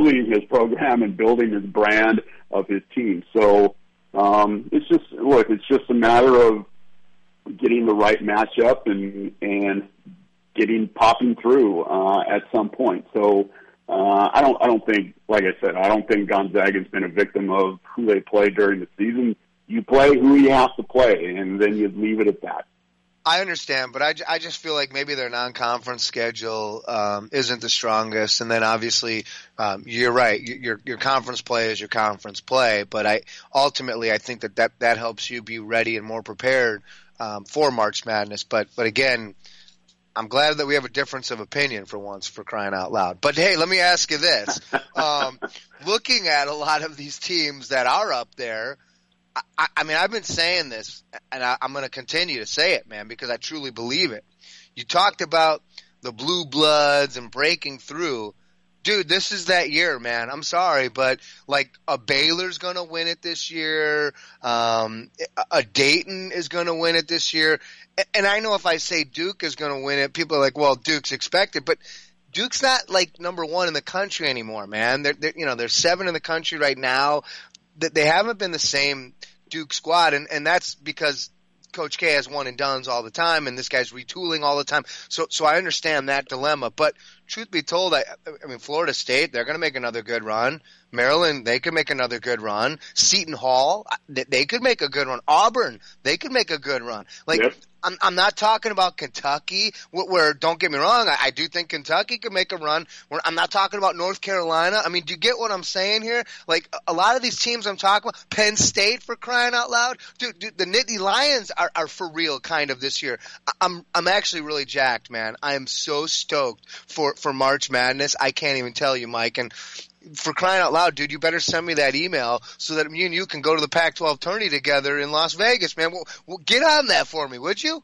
and building his brand of his team. So, it's just a matter of getting the right matchup and popping through, at some point. So, I don't think, like I said, I don't think Gonzaga's been a victim of who they play during the season. You play who you have to play, and then you leave it at that. I understand, but I just feel like maybe their non-conference schedule isn't the strongest, and then obviously you're right. Your conference play is your conference play, but I think that helps you be ready and more prepared for March Madness. But again, I'm glad that we have a difference of opinion for once, for crying out loud. But hey, let me ask you this. Looking at a lot of these teams that are up there, I mean, I've been saying this, and I'm going to continue to say it, man, because I truly believe it. You talked about the blue bloods and breaking through. Dude, this is that year, man. I'm sorry, but like a Baylor's going to win it this year. A Dayton is going to win it this year. And I know if I say Duke is going to win it, people are like, well, Duke's expected, but Duke's not like number one in the country anymore, man. They're 7 in the country right now. They haven't been the same Duke squad, and that's because Coach K has one and dones all the time, and this guy's retooling all the time. So I understand that dilemma. But truth be told, I mean, Florida State, they're going to make another good run. Maryland, they could make another good run. Seton Hall, they could make a good run. Auburn, they could make a good run. Like, yep. I'm not talking about Kentucky, where don't get me wrong, I do think Kentucky could make a run. I'm not talking about North Carolina. I mean, do you get what I'm saying here? Like, a lot of these teams I'm talking about, Penn State, for crying out loud, dude, the Nittany Lions are for real kind of this year. I'm actually really jacked, man. I am so stoked for March Madness. I can't even tell you, Mike. And for crying out loud, dude, you better send me that email so that me and you can go to the Pac-12 tourney together in Las Vegas, man. Well, get on that for me, would you?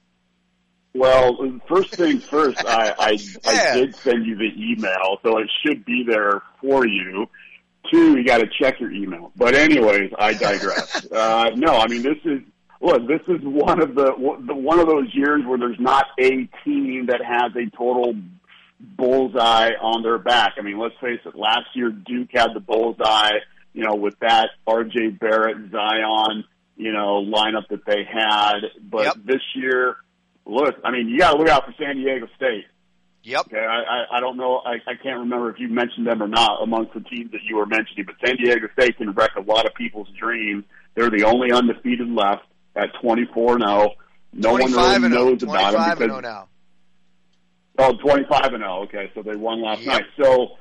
Well, first things first, I did send you the email, so it should be there for you. 2, you got to check your email. But anyways, I digress. No, I mean, this is one of those years where there's not a team that has a total bullseye on their back. I mean, let's face it, last year Duke had the bullseye, with that R.J. Barrett, Zion, lineup that they had. But This year, look, I mean, you got to look out for San Diego State. Yep. Okay, I don't know, I can't remember if you mentioned them or not amongst the teams that you were mentioning, but San Diego State can wreck a lot of people's dreams. They're the only undefeated left at 24-0. No one really knows about them because now. Oh, 25-0. Okay, so they won last night. So,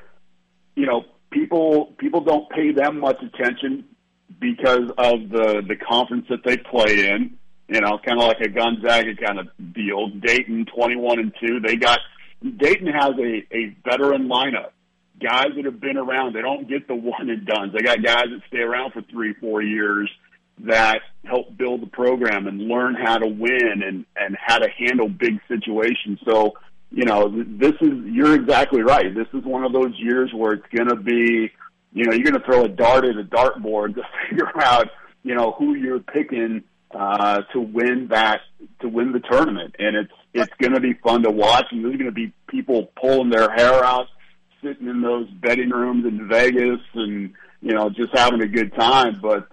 people don't pay them much attention because of the conference that they play in. Kind of like a Gonzaga kind of deal. Dayton 21-2. Dayton has a veteran lineup. Guys that have been around. They don't get the one and dones. They got guys that stay around for 3-4 years that help build the program and learn how to win and how to handle big situations. So, you're exactly right. This is one of those years where it's going to be, you're going to throw a dart at a dartboard to figure out, who you're picking to win the tournament. And it's going to be fun to watch. And there's going to be people pulling their hair out, sitting in those betting rooms in Vegas and, just having a good time. But,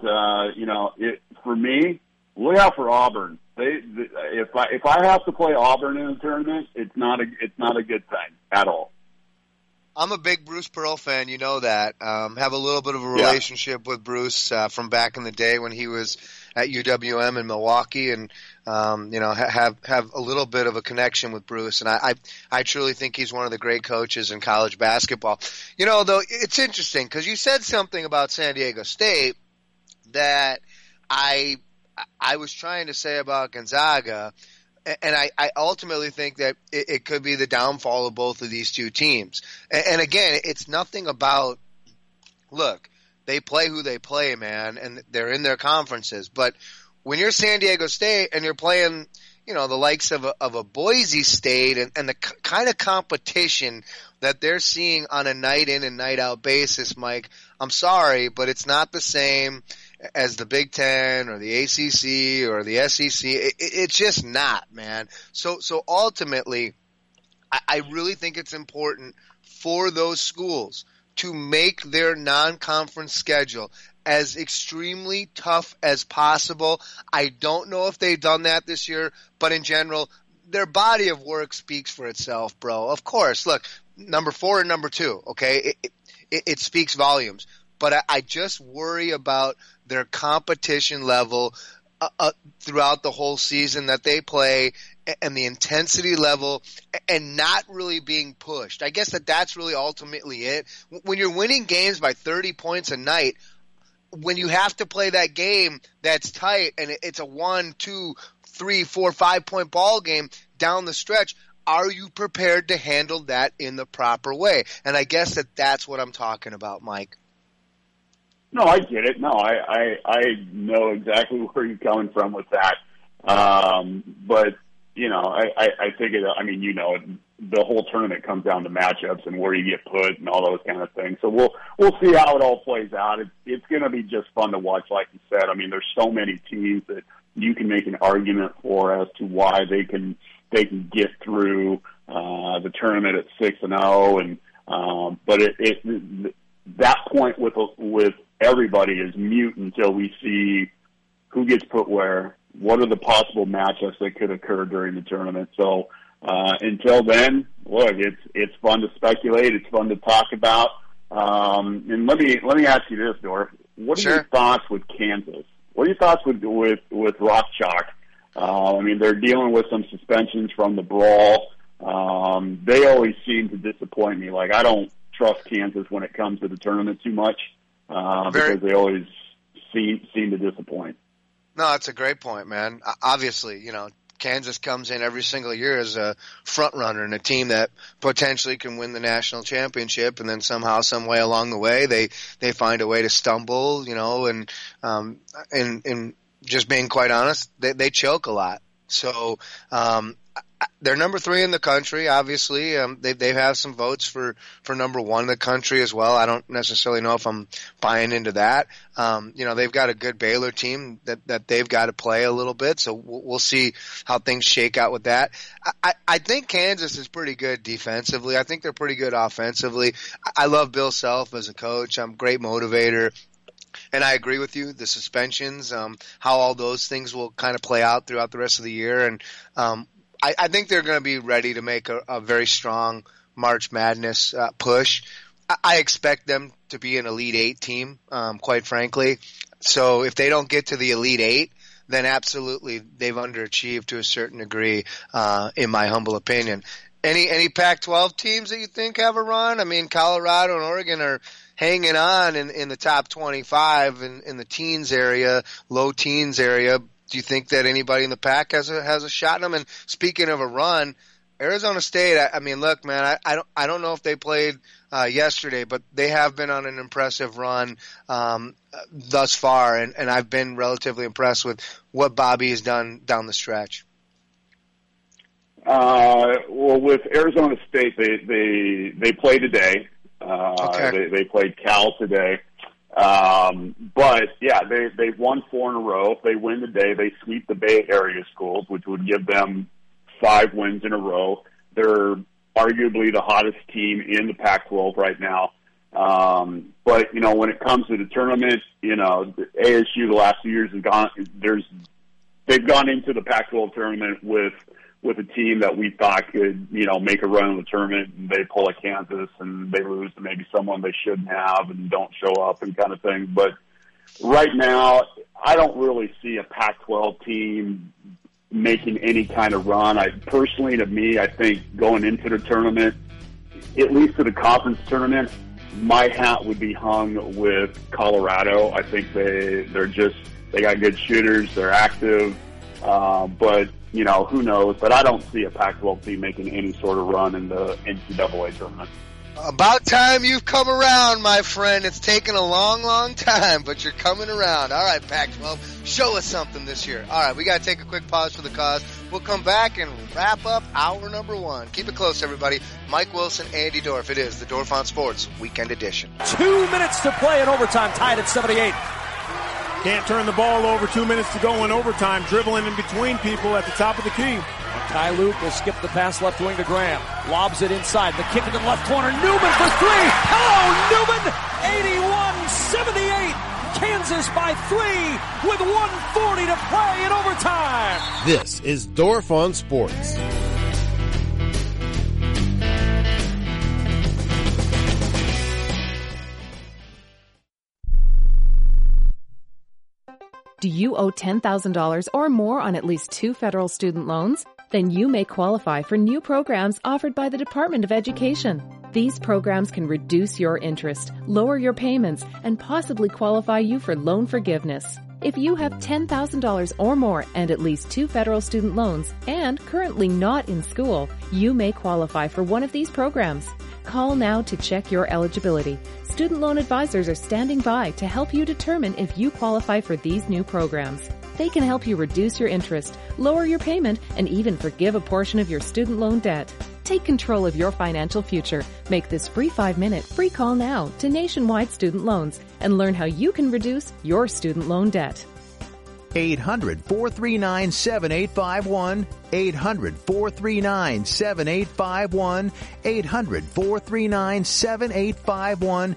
for me, look out for Auburn. If I have to play Auburn in a tournament, it's not a good thing at all. I'm a big Bruce Pearl fan, you know that. Have a little bit of a relationship with Bruce from back in the day when he was at UWM in Milwaukee, and have a little bit of a connection with Bruce. And I truly think he's one of the great coaches in college basketball. Though it's interesting because you said something about San Diego State that I was trying to say about Gonzaga, and I ultimately think that it could be the downfall of both of these two teams. And again, it's nothing about, look, they play who they play, man, and they're in their conferences. But when you're San Diego State and you're playing, the likes of a Boise State and the kind of competition that they're seeing on a night in and night out basis, Mike, I'm sorry, but it's not the same as the Big Ten or the ACC or the SEC. It's just not, man. So ultimately, I really think it's important for those schools to make their non-conference schedule as extremely tough as possible. I don't know if they've done that this year, but in general, their body of work speaks for itself, bro. Of course, look, number 4 and number 2, okay, it speaks volumes. But I just worry about their competition level throughout the whole season that they play and the intensity level and not really being pushed. I guess that's really ultimately it. When you're winning games by 30 points a night, when you have to play that game that's tight and it's a 1, 2, 3, 4, 5 point ball game down the stretch, are you prepared to handle that in the proper way? And I guess that's what I'm talking about, Mike. No, I get it. No, I know exactly where you're coming from with that. But, I think the whole tournament comes down to matchups and where you get put and all those kind of things. So we'll see how it all plays out. It's going to be just fun to watch, like you said. I mean, there's so many teams that you can make an argument for as to why they can get through the tournament at 6-0, and but that point with everybody is mute until we see who gets put where. What are the possible matchups that could occur during the tournament? So until then, look, it's fun to speculate. It's fun to talk about. And let me ask you this, Dorf. What are your thoughts with Kansas? What are your thoughts with Rothschild? They're dealing with some suspensions from the brawl. They always seem to disappoint me. Like, I don't trust Kansas when it comes to the tournament too much because they always seem to disappoint. No, that's a great point, man. Obviously, Kansas comes in every single year as a front runner and a team that potentially can win the national championship, and then somehow, some way along the way, they find a way to stumble, and just being quite honest, they choke a lot. So, they're number 3 in the country, obviously. They have some votes for number 1 in the country as well. I don't necessarily know if I'm buying into that. They've got a good Baylor team that they've got to play a little bit, so we'll see how things shake out with that. I think Kansas is pretty good defensively. I think they're pretty good offensively. I love Bill Self as a coach. I'm a great motivator. And I agree with you, the suspensions, how all those things will kind of play out throughout the rest of the year. And I think they're going to be ready to make a very strong March Madness push. I expect them to be an Elite 8 team, quite frankly. So if they don't get to the Elite 8, then absolutely they've underachieved to a certain degree, in my humble opinion. Any Pac-12 teams that you think have a run? I mean, Colorado and Oregon are hanging on in the top 25 in the teens area, low teens area. Do you think that anybody in the Pac has a shot in them? And speaking of a run, Arizona State, look, man, I don't know if they played yesterday, but they have been on an impressive run thus far, and I've been relatively impressed with what Bobby has done down the stretch. Well, with Arizona State, they play today. Okay. They played Cal today. But yeah, they've won 4 in a row. If they win today, they sweep the Bay Area schools, which would give them 5 wins in a row. They're arguably the hottest team in the Pac-12 right now. But when it comes to the tournament, ASU the last few years they've gone into the Pac-12 tournament with a team that we thought could, make a run in the tournament, and they pull a Kansas and they lose to maybe someone they shouldn't have and don't show up and kind of thing. But right now, I don't really see a Pac-12 team making any kind of run. I think going into the tournament, at least to the conference tournament, my hat would be hung with Colorado. I think they got good shooters, they're active, but who knows? But I don't see a Pac-12 team making any sort of run in the NCAA tournament. About time you've come around, my friend. It's taken a long, long time, but you're coming around. All right, Pac-12, show us something this year. All right, we got to take a quick pause for the cause. We'll come back and wrap up hour number 1. Keep it close, everybody. Mike Wilson, Andy Dorf. It is the Dorf on Sports Weekend Edition. 2 minutes to play in overtime, tied at 78. Can't turn the ball over. 2 minutes to go in overtime. Dribbling in between people at the top of the key. Ty Luke will skip the pass left wing to Graham. Lobs it inside. The kick in the left corner. Newman for 3. Hello, Newman! 81-78. Kansas by 3 with 1:40 to play in overtime. This is Dorf on Sports. Do you owe $10,000 or more on at least 2 federal student loans? Then you may qualify for new programs offered by the Department of Education. These programs can reduce your interest, lower your payments, and possibly qualify you for loan forgiveness. If you have $10,000 or more and at least 2 federal student loans and currently not in school, you may qualify for one of these programs. Call now to check your eligibility. Student loan advisors are standing by to help you determine if you qualify for these new programs. They can help you reduce your interest, lower your payment, and even forgive a portion of your student loan debt. Take control of your financial future. Make this free 5-minute free call now to Nationwide Student Loans and learn how you can reduce your student loan debt. 800-439-7851. 800-439-7851. 800-439-7851.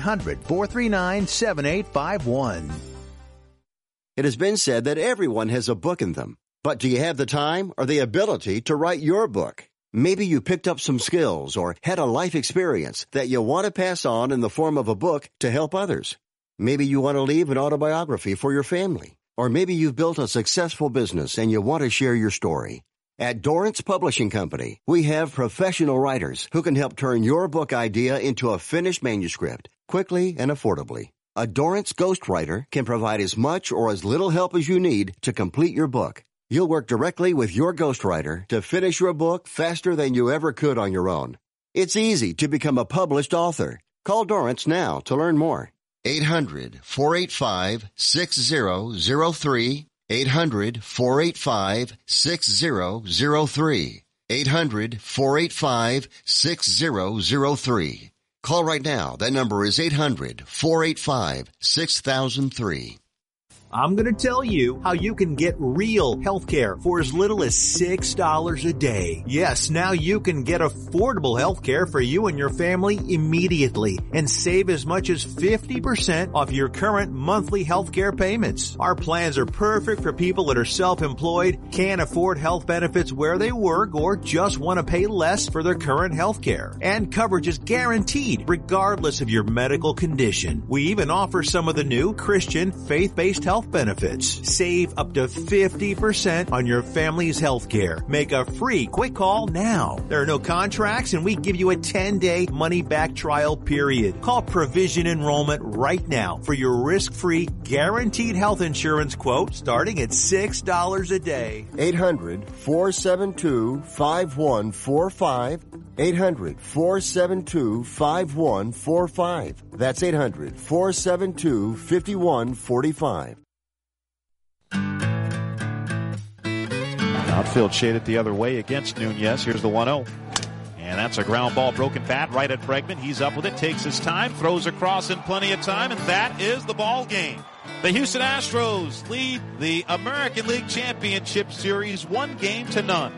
800-439-7851. It has been said that everyone has a book in them. But do you have the time or the ability to write your book? Maybe you picked up some skills or had a life experience that you want to pass on in the form of a book to help others. Maybe you want to leave an autobiography for your family. Or maybe you've built a successful business and you want to share your story. At Dorrance Publishing Company, we have professional writers who can help turn your book idea into a finished manuscript quickly and affordably. A Dorrance ghostwriter can provide as much or as little help as you need to complete your book. You'll work directly with your ghostwriter to finish your book faster than you ever could on your own. It's easy to become a published author. Call Dorrance now to learn more. 800-485-6003. 800-485-6003. 800-485-6003. Call right now. That number is 800-485-6003. I'm going to tell you how you can get real health care for as little as $6 a day. Yes, now you can get affordable health care for you and your family immediately and save as much as 50% off your current monthly health care payments. Our plans are perfect for people that are self-employed, can't afford health benefits where they work, or just want to pay less for their current health care. And coverage is guaranteed regardless of your medical condition. We even offer some of the new Christian faith-based health benefits. Save up to 50% on your family's health care. Make a free quick call now. There are no contracts and we give you a 10-day money-back trial period. Call Provision Enrollment right now for your risk-free guaranteed health insurance quote starting at $6 a day. 800-472-5145. 800-472-5145. That's 800-472-5145. Outfield shaded the other way against Nunez. Here's the 1-0. And that's a ground ball broken bat right at Bregman. He's up with it, takes his time, throws across in plenty of time, and that is the ball game. The Houston Astros lead the American League Championship Series 1-0.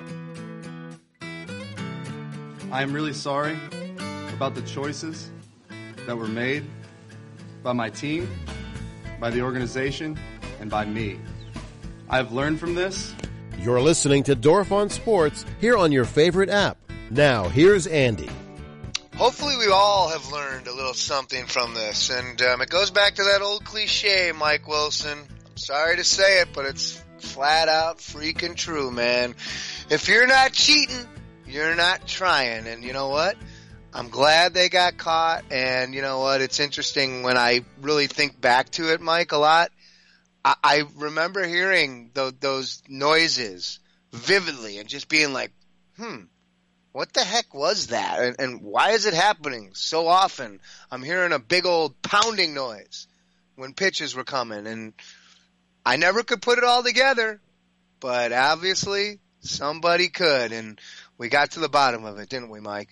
I'm really sorry about the choices that were made by my team, by the organization, and by me. I've learned from this. You're listening to Dorf on Sports here on your favorite app. Now, here's Andy. Hopefully we all have learned a little something from this. And it goes back to that old cliche, Mike Wilson. I'm sorry to say it, but it's flat out freaking true, man. If you're not cheating, you're not trying. And you know what? I'm glad they got caught. And you know what? It's interesting when I really think back to it, Mike, a lot. I remember hearing those noises vividly and just being like, what the heck was that? And why is it happening so often? I'm hearing a big old pounding noise when pitches were coming. And I never could put it all together, but obviously somebody could. And we got to the bottom of it, didn't we, Mike?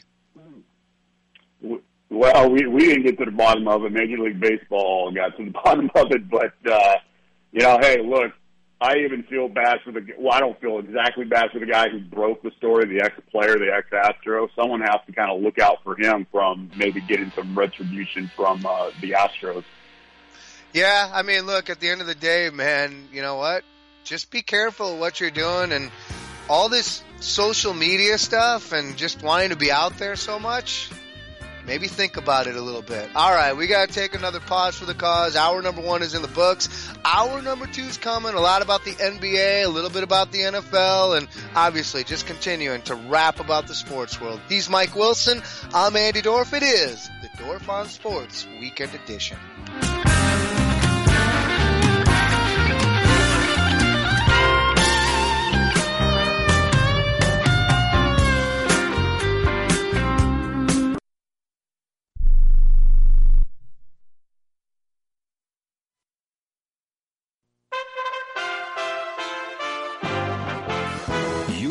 Well, we didn't get to the bottom of it. Major League Baseball got to the bottom of it, but hey, look, I even feel bad for I don't feel exactly bad for the guy who broke the story, the ex-player, the ex-Astro. Someone has to kind of look out for him from maybe getting some retribution from the Astros. Yeah, I mean, look, at the end of the day, man, you know what? Just be careful of what you're doing, and all this social media stuff and just wanting to be out there so much, maybe think about it a little bit. All right, we got to take another pause for the cause. Hour number 1 is in the books. Hour number 2 is coming. A lot about the NBA, a little bit about the NFL, and obviously just continuing to rap about the sports world. He's Mike Wilson. I'm Andy Dorf. It is the Dorf on Sports Weekend Edition.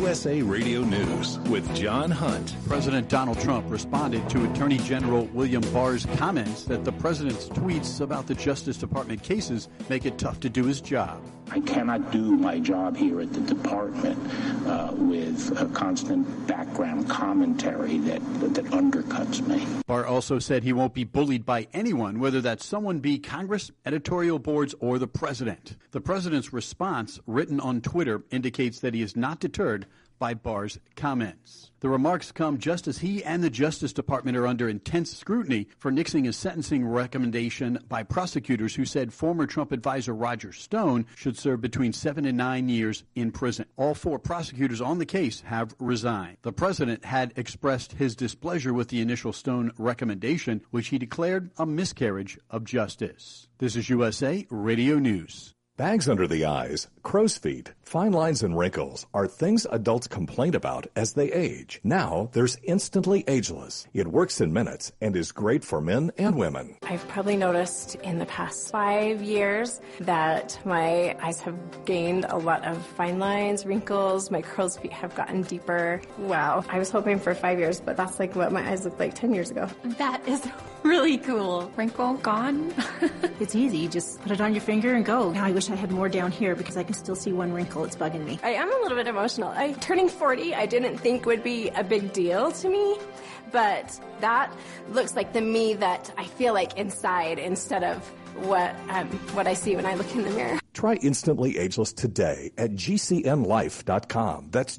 USA Radio News with John Hunt. President Donald Trump responded to Attorney General William Barr's comments that the president's tweets about the Justice Department cases make it tough to do his job. I cannot do my job here at the department with a constant background commentary that undercuts me. Barr also said he won't be bullied by anyone, whether that someone be Congress, editorial boards, or the president. The president's response, written on Twitter, indicates that he is not deterred by Barr's comments. The remarks come just as he and the Justice Department are under intense scrutiny for nixing a sentencing recommendation by prosecutors who said former Trump advisor Roger Stone should serve between 7 and 9 years in prison. All 4 prosecutors on the case have resigned. The president had expressed his displeasure with the initial Stone recommendation, which he declared a miscarriage of justice. This is USA Radio News. Bags under the eyes, crow's feet, fine lines and wrinkles are things adults complain about as they age. Now there's Instantly Ageless. It works in minutes and is great for men and women. I've probably noticed in the past 5 years that my eyes have gained a lot of fine lines, wrinkles, my crow's feet have gotten deeper. Wow, I was hoping for 5 years, but that's like what my eyes looked like 10 years ago. That is really cool. Wrinkle gone. It's easy. You just put it on your finger and go. Now I wish I had more down here because I can still see one wrinkle. It's bugging me. I am a little bit emotional. Turning 40, I didn't think would be a big deal to me, but that looks like the me that I feel like inside instead of what I see when I look in the mirror. Try Instantly Ageless today at GCNlife.com. That's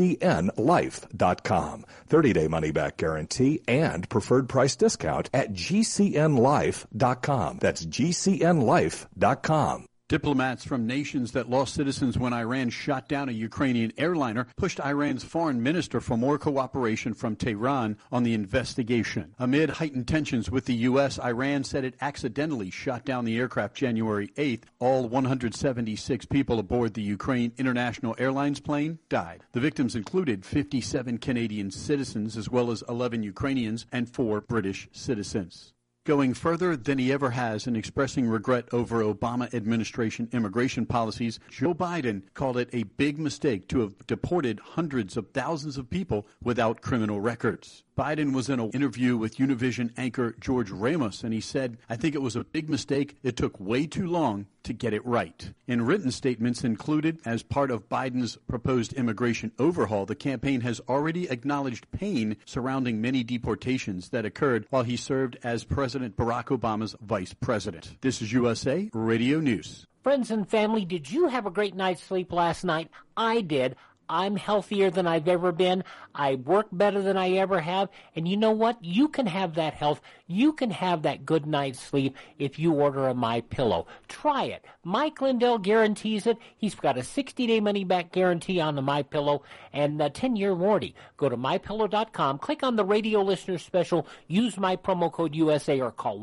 GCNlife.com. 30-day money-back guarantee and preferred price discount at GCNlife.com. That's GCNlife.com. Diplomats from nations that lost citizens when Iran shot down a Ukrainian airliner pushed Iran's foreign minister for more cooperation from Tehran on the investigation. Amid heightened tensions with the U.S., Iran said it accidentally shot down the aircraft January 8th. All 176 people aboard the Ukraine International Airlines plane died. The victims included 57 Canadian citizens as well as 11 Ukrainians and 4 British citizens. Going further than he ever has in expressing regret over Obama administration immigration policies, Joe Biden called it a big mistake to have deported hundreds of thousands of people without criminal records. Biden was in an interview with Univision anchor George Ramos, and he said, "I think it was a big mistake. It took way too long to get it right." In written statements included as part of Biden's proposed immigration overhaul, the campaign has already acknowledged pain surrounding many deportations that occurred while he served as President Barack Obama's vice president. This is USA Radio News. Friends and family, did you have a great night's sleep last night? I did. I'm healthier than I've ever been. I work better than I ever have. And you know what? You can have that health. You can have that good night's sleep if you order a MyPillow. Try it. Mike Lindell guarantees it. He's got a 60-day money-back guarantee on the MyPillow and a 10-year warranty. Go to MyPillow.com, click on the radio listener special, use my promo code USA or call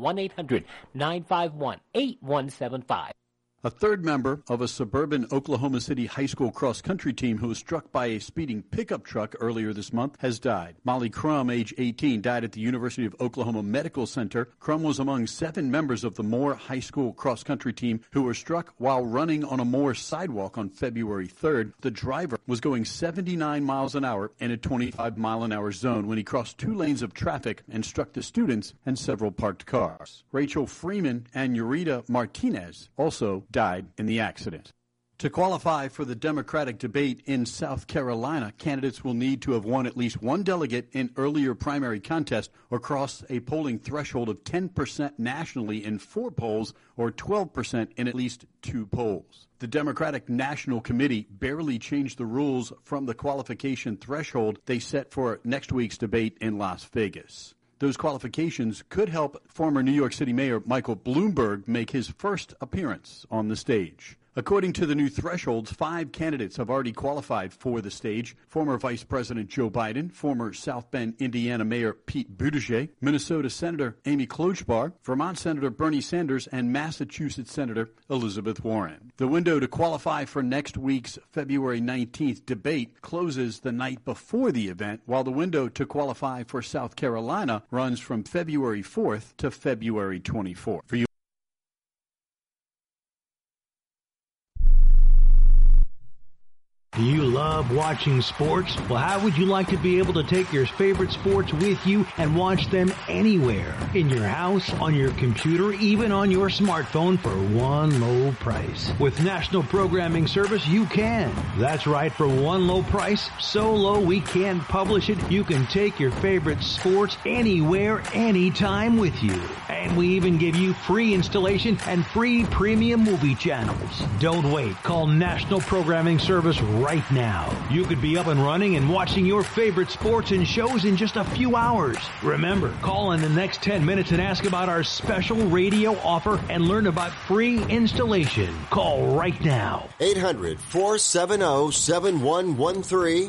1-800-951-8175. A third member of a suburban Oklahoma City high school cross-country team who was struck by a speeding pickup truck earlier this month has died. Molly Crum, age 18, died at the University of Oklahoma Medical Center. Crum was among 7 members of the Moore High School cross-country team who were struck while running on a Moore sidewalk on February 3rd. The driver was going 79 miles an hour in a 25-mile-an-hour zone when he crossed 2 lanes of traffic and struck the students and several parked cars. Rachel Freeman and Yurita Martinez also died in the accident. To qualify for the Democratic debate in South Carolina, candidates will need to have won at least one delegate in earlier primary contest or cross a polling threshold of 10% nationally in 4 polls or 12% in at least 2 polls. The Democratic National Committee barely changed the rules from the qualification threshold they set for next week's debate in Las Vegas. Those qualifications could help former New York City Mayor Michael Bloomberg make his first appearance on the stage. According to the new thresholds, 5 candidates have already qualified for the stage. Former Vice President Joe Biden, former South Bend, Indiana Mayor Pete Buttigieg, Minnesota Senator Amy Klobuchar, Vermont Senator Bernie Sanders, and Massachusetts Senator Elizabeth Warren. The window to qualify for next week's February 19th debate closes the night before the event, while the window to qualify for South Carolina runs from February 4th to February 24th. For you. Do you love watching sports? Well, how would you like to be able to take your favorite sports with you and watch them anywhere? In your house, on your computer, even on your smartphone for one low price. With National Programming Service, you can. That's right, for one low price, so low we can't publish it, you can take your favorite sports anywhere, anytime with you. And we even give you free installation and free premium movie channels. Don't wait. Call National Programming Service right now. You could be up and running and watching your favorite sports and shows in just a few hours. Remember, call in the next 10 minutes and ask about our special radio offer and learn about free installation. Call right now. 800-470-7113.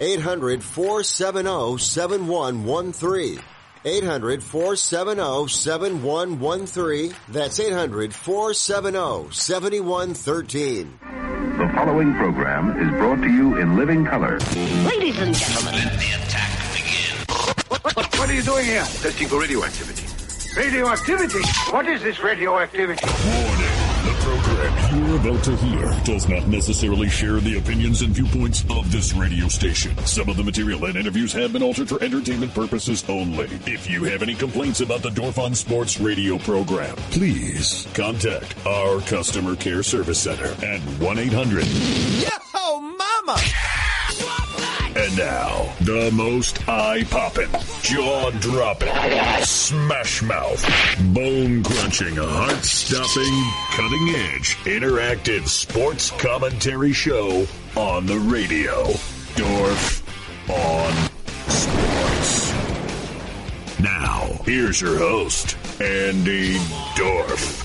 800-470-7113. 800-470-7113. That's 800-470-7113. The following program is brought to you in living color. Ladies and gentlemen, let the attack begin. What are you doing here? Testing for radioactivity. Radioactivity? What is this radioactivity? Warning. The program you're about to hear does not necessarily share the opinions and viewpoints of this radio station. Some of the material and interviews have been altered for entertainment purposes only. If you have any complaints about the Dorf on Sports radio program, please contact our customer care service center at 1-800. Yo, mama! And now, the most eye-popping, jaw-dropping, smash-mouth, bone-crunching, heart-stopping, cutting-edge, interactive sports commentary show on the radio. Dorf on Sports. Now, here's your host, Andy Dorf.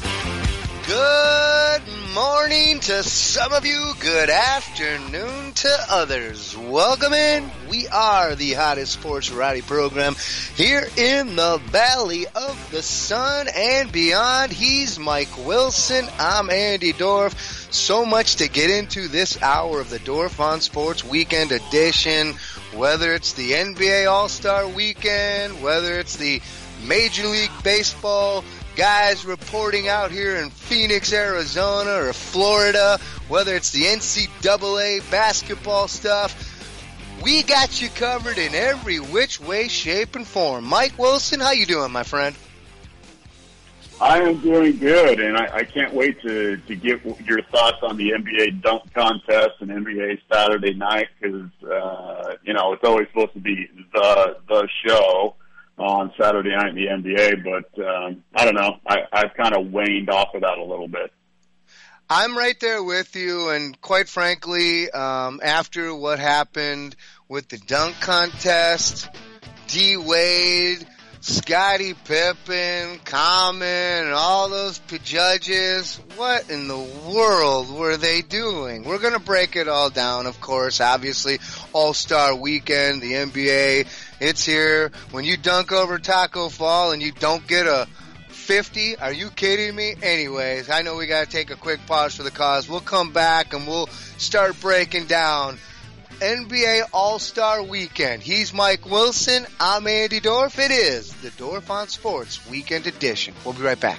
Good morning to some of you. Good afternoon to others. Welcome in. We are the hottest sports variety program here in the Valley of the Sun and beyond. He's Mike Wilson. I'm Andy Dorf. So much to get into this hour of the Dorf on Sports Weekend Edition. Whether it's the NBA All-Star Weekend, whether it's the Major League Baseball guys reporting out here in Phoenix, Arizona, or Florida, whether it's the NCAA basketball stuff, we got you covered in every which way, shape, and form. Mike Wilson, how you doing, my friend? I am doing good, and I can't wait to get your thoughts on the NBA dunk contest and NBA Saturday night, because, it's always supposed to be the show on Saturday night in the NBA, but I don't know. I've kind of waned off of that a little bit. I'm right there with you, and quite frankly, after what happened with the dunk contest, D-Wade, Scottie Pippen, Common, and all those judges, what in the world were they doing? We're going to break it all down, of course. Obviously, All-Star Weekend, the NBA, it's here. When you dunk over Taco Fall and you don't get a 50, are you kidding me? Anyways, I know we got to take a quick pause for the cause. We'll come back and we'll start breaking down NBA All-Star Weekend. He's Mike Wilson. I'm Andy Dorf. It is the Dorf on Sports Weekend Edition. We'll be right back.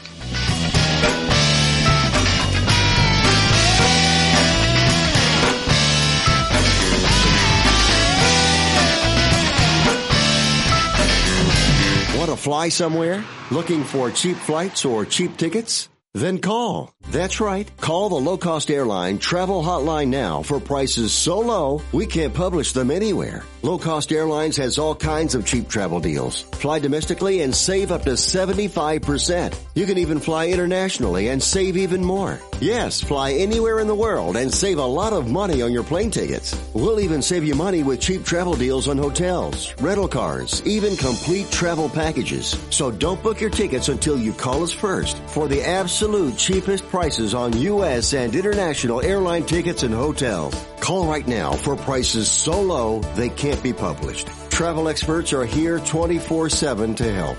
Want to fly somewhere? Looking for cheap flights or cheap tickets? Then call. That's right. Call the low-cost airline travel hotline now for prices so low we can't publish them anywhere. Low-cost airlines has all kinds of cheap travel deals. Fly domestically and save up to 75%. You can even fly internationally and save even more. Yes, fly anywhere in the world and save a lot of money on your plane tickets. We'll even save you money with cheap travel deals on hotels, rental cars, even complete travel packages. So don't book your tickets until you call us first for the absolute cheapest prices on U.S. and international airline tickets and hotels. Call right now for prices so low they can't be published. Travel experts are here 24/7 to help.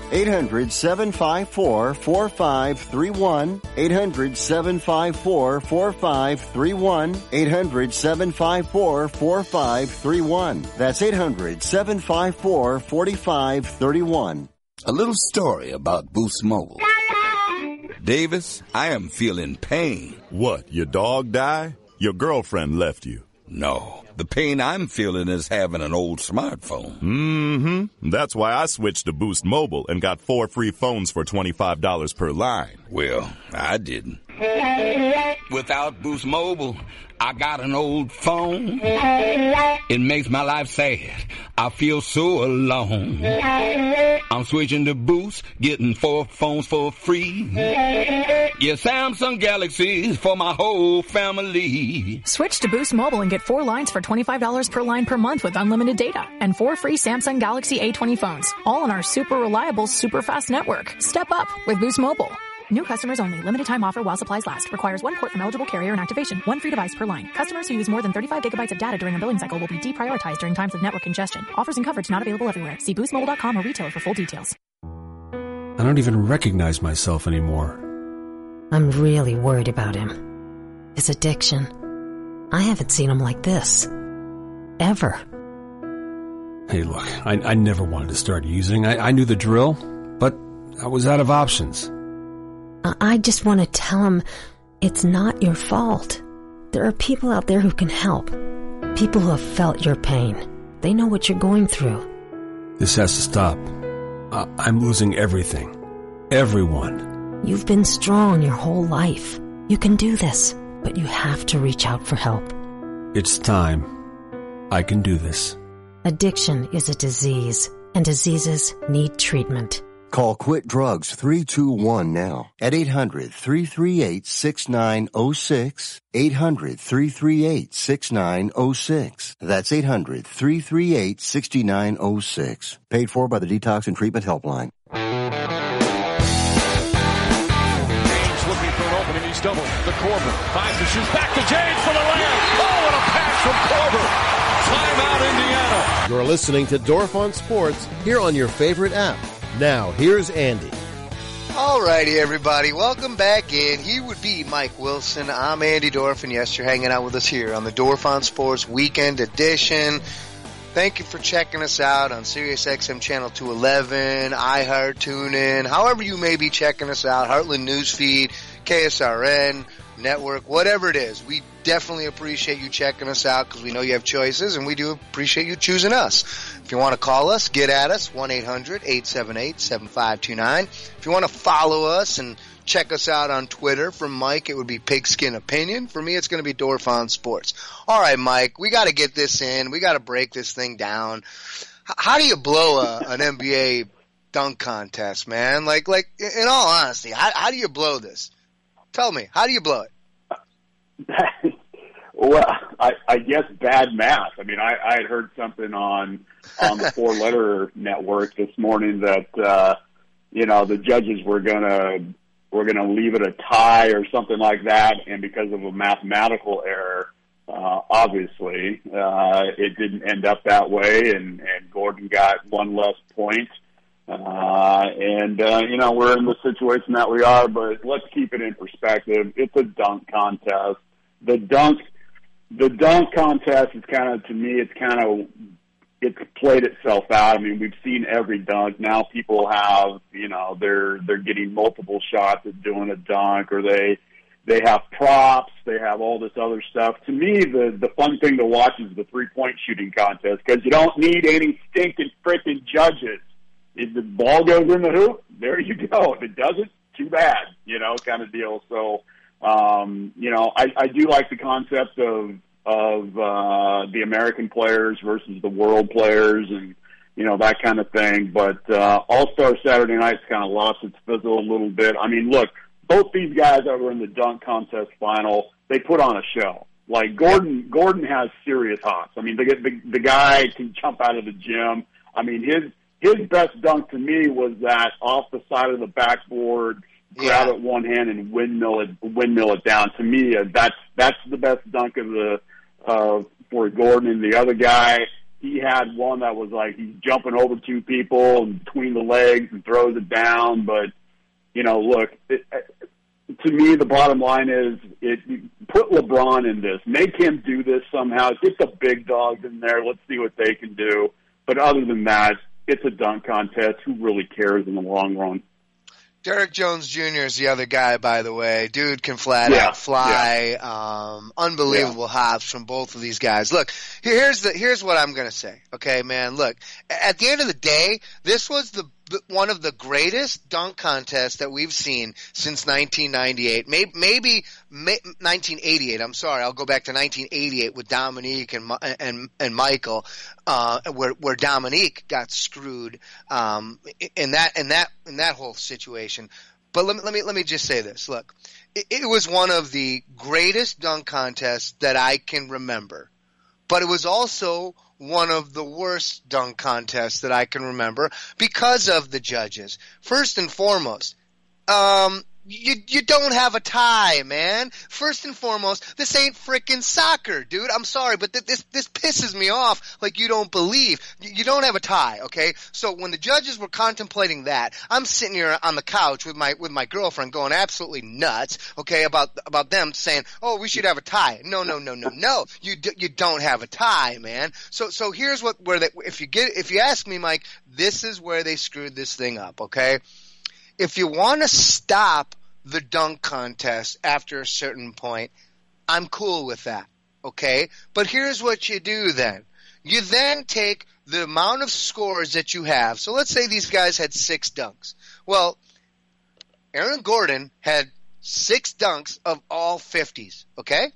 800-754-4531. 800-754-4531. 800-754-4531. That's 800-754-4531. A little story about Boost Mobile. Davis, I am feeling pain. What, your dog died? Your girlfriend left you? No. The pain I'm feeling is having an old smartphone. Mm-hmm. That's why I switched to Boost Mobile and got 4 free phones for $25 per line. Well, I didn't. Without Boost Mobile, I got an old phone. It makes my life sad. I feel so alone. I'm switching to Boost, getting 4 phones for free. Yeah, Samsung Galaxies for my whole family. Switch to Boost Mobile and get 4 lines for $25 per line per month with unlimited data and 4 free Samsung Galaxy A20 phones, all on our super reliable, super fast network. Step up with Boost Mobile. New customers only. Limited time offer while supplies last. Requires 1 port from eligible carrier and activation. 1 free device per line. Customers who use more than 35 gigabytes of data during a billing cycle will be deprioritized during times of network congestion. Offers and coverage not available everywhere. See boostmobile.com or retailer for full details. I don't even recognize myself anymore. I'm really worried about him. His addiction. I haven't seen him like this. Ever. Hey, look, I never wanted to start using. I knew the drill, but I was out of options. I just want to tell him it's not your fault. There are people out there who can help. People who have felt your pain. They know what you're going through. This has to stop. I'm losing everything. Everyone. You've been strong your whole life. You can do this, but you have to reach out for help. It's time. I can do this. Addiction is a disease, and diseases need treatment. Call Quit Drugs 321 now at 800-338-6906. 800-338-6906. That's 800-338-6906. Paid for by the Detox and Treatment Helpline. James looking for an opening. He's doubled. The Korver finds the shoot. Back to James for the layup. Oh, what a pass from Korver. Timeout, Indiana. You're listening to Dorf on Sports here on your favorite app. Now, here's Andy. Alrighty, everybody. Welcome back in. He would be Mike Wilson. I'm Andy Dorf, and yes, you're hanging out with us here on the Dorf on Sports Weekend Edition. Thank you for checking us out on SiriusXM Channel 211, iHeart, TuneIn, however you may be checking us out, Heartland Newsfeed, KSRN, Network, whatever it is. We definitely appreciate you checking us out because we know you have choices, and we do appreciate you choosing us. If you want to call us, get at us, 1-800-878-7529. If you want to follow us and check us out on Twitter, from Mike, it would be Pigskin Opinion. For me, it's going to be Dorf on Sports. All right, Mike, we got to get this in. We got to break this thing down. How do you blow an NBA dunk contest, man? Like, in all honesty, how do you blow this? Tell me, how do you blow it? Well, I guess bad math. I mean, I had heard something on the Four Letter Network this morning that the judges were gonna leave it a tie or something like that, and because of a mathematical error, obviously it didn't end up that way, and Gordon got 1 less point. We're in the situation that we are, but let's keep it in perspective. It's a dunk contest. The dunk contest is kind of, to me, it's played itself out. I mean, we've seen every dunk. Now people have, they're getting multiple shots at doing a dunk, or they have props, they have all this other stuff. To me, the fun thing to watch is the 3-point shooting contest, because you don't need any stinking freaking judges. If the ball goes in the hoop, there you go. If it doesn't, too bad, kind of deal. So, I do like the concept of the American players versus the world players, and that kind of thing. But All-Star Saturday Night's kind of lost its fizzle a little bit. I mean, look, both these guys that were in the dunk contest final, they put on a show. Like Gordon has serious hops. I mean, the guy can jump out of the gym. I mean, his best dunk to me was that off the side of the backboard, grab it one hand and windmill it down. To me, that's the best dunk for Gordon. And the other guy, he had one that was like he's jumping over 2 people and between the legs and throws it down. But look, to me, the bottom line is put LeBron in this, make him do this somehow. Get the big dogs in there. Let's see what they can do. But other than that, it's a dunk contest. Who really cares in the long run? Derek Jones Jr. is the other guy, by the way. Dude can flat out fly. Unbelievable hops from both of these guys. Look, here's what I'm going to say. Okay, man, look. At the end of the day, this was one of the greatest dunk contests that we've seen since 1998. Maybe 1988. I'm sorry. I'll go back to 1988 with Dominique and Michael, where Dominique got screwed in that whole situation. But let me just say this. Look, it was one of the greatest dunk contests that I can remember, but it was also one of the worst dunk contests that I can remember because of the judges. First and foremost, you don't have a tie, man. First and foremost, this ain't frickin' soccer, dude. I'm sorry, but this pisses me off like you don't believe. You don't have a tie, okay? So when the judges were contemplating that, I'm sitting here on the couch with my girlfriend going absolutely nuts, okay, about them saying, "Oh, we should have a tie." No. You don't have a tie, man. So here's if you ask me, Mike, this is where they screwed this thing up, okay? If you want to stop the dunk contest after a certain point, I'm cool with that, okay? But here's what you do then. You then take the amount of scores that you have. So let's say these guys had 6 dunks. Well, Aaron Gordon had 6 dunks of all 50s, okay?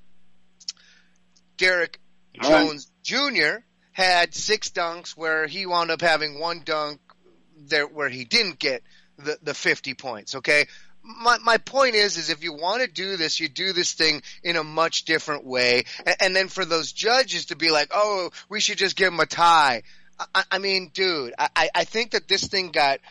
Derek Jones Jr. had 6 dunks where he wound up having 1 dunk there where he didn't get the 50 points, okay? My point is if you want to do this, you do this thing in a much different way. And then for those judges to be like, "Oh, we should just give them a tie." I mean, dude, I think that this thing got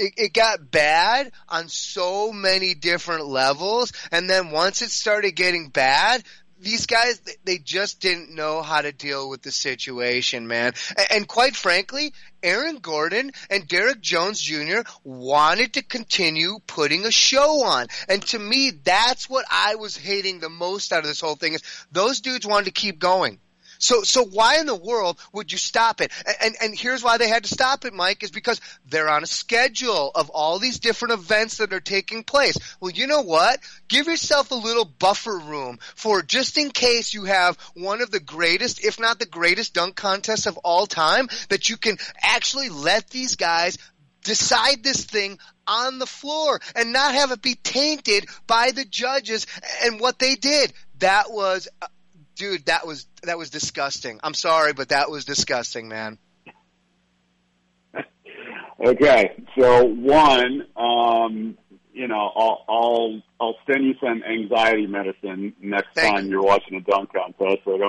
bad on so many different levels. And then once it started getting bad, these guys, they just didn't know how to deal with the situation, man. And quite frankly, Aaron Gordon and Derek Jones Jr. wanted to continue putting a show on. And to me, that's what I was hating the most out of this whole thing is those dudes wanted to keep going. So why in the world would you stop it? And here's why they had to stop it, Mike, is because they're on a schedule of all these different events that are taking place. Well, you know what? Give yourself a little buffer room for just in case you have one of the greatest, if not the greatest dunk contests of all time, that you can actually let these guys decide this thing on the floor and not have it be tainted by the judges and what they did. That was dude, that was disgusting. I'm sorry, but that was disgusting, man. Okay, so one, I'll send you some anxiety medicine next time you're watching a dunk contest. So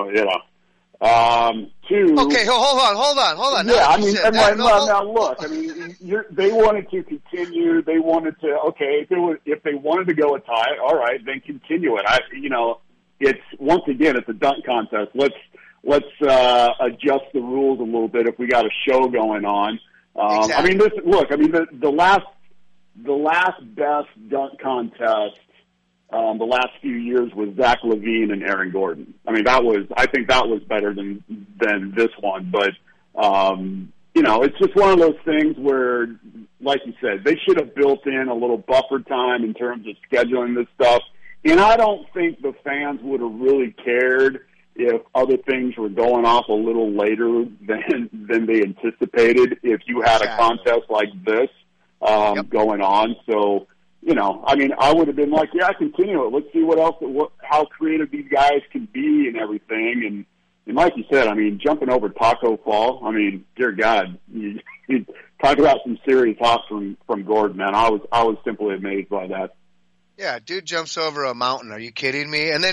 two. Okay, hold on. Yeah, I mean, now look, I mean, they wanted to continue. They wanted to. Okay, if they wanted to go a tie, all right, then continue it. It's once again, it's a dunk contest. Let's adjust the rules a little bit if we got a show going on. Exactly. I mean, the last best dunk contest the last few years was Zach LaVine and Aaron Gordon. I mean, I think that was better than this one. But it's just one of those things where, like you said, they should have built in a little buffer time in terms of scheduling this stuff. And I don't think the fans would have really cared if other things were going off a little later than they anticipated if you had a contest like this going on. So, I mean, I would have been like, yeah, continue it. Let's see how creative these guys can be and everything. And like you said, I mean, jumping over Taco Fall, I mean, dear God, you talk about some serious hops from Gordon, man. I was simply amazed by that. Yeah, dude jumps over a mountain. Are you kidding me? And then,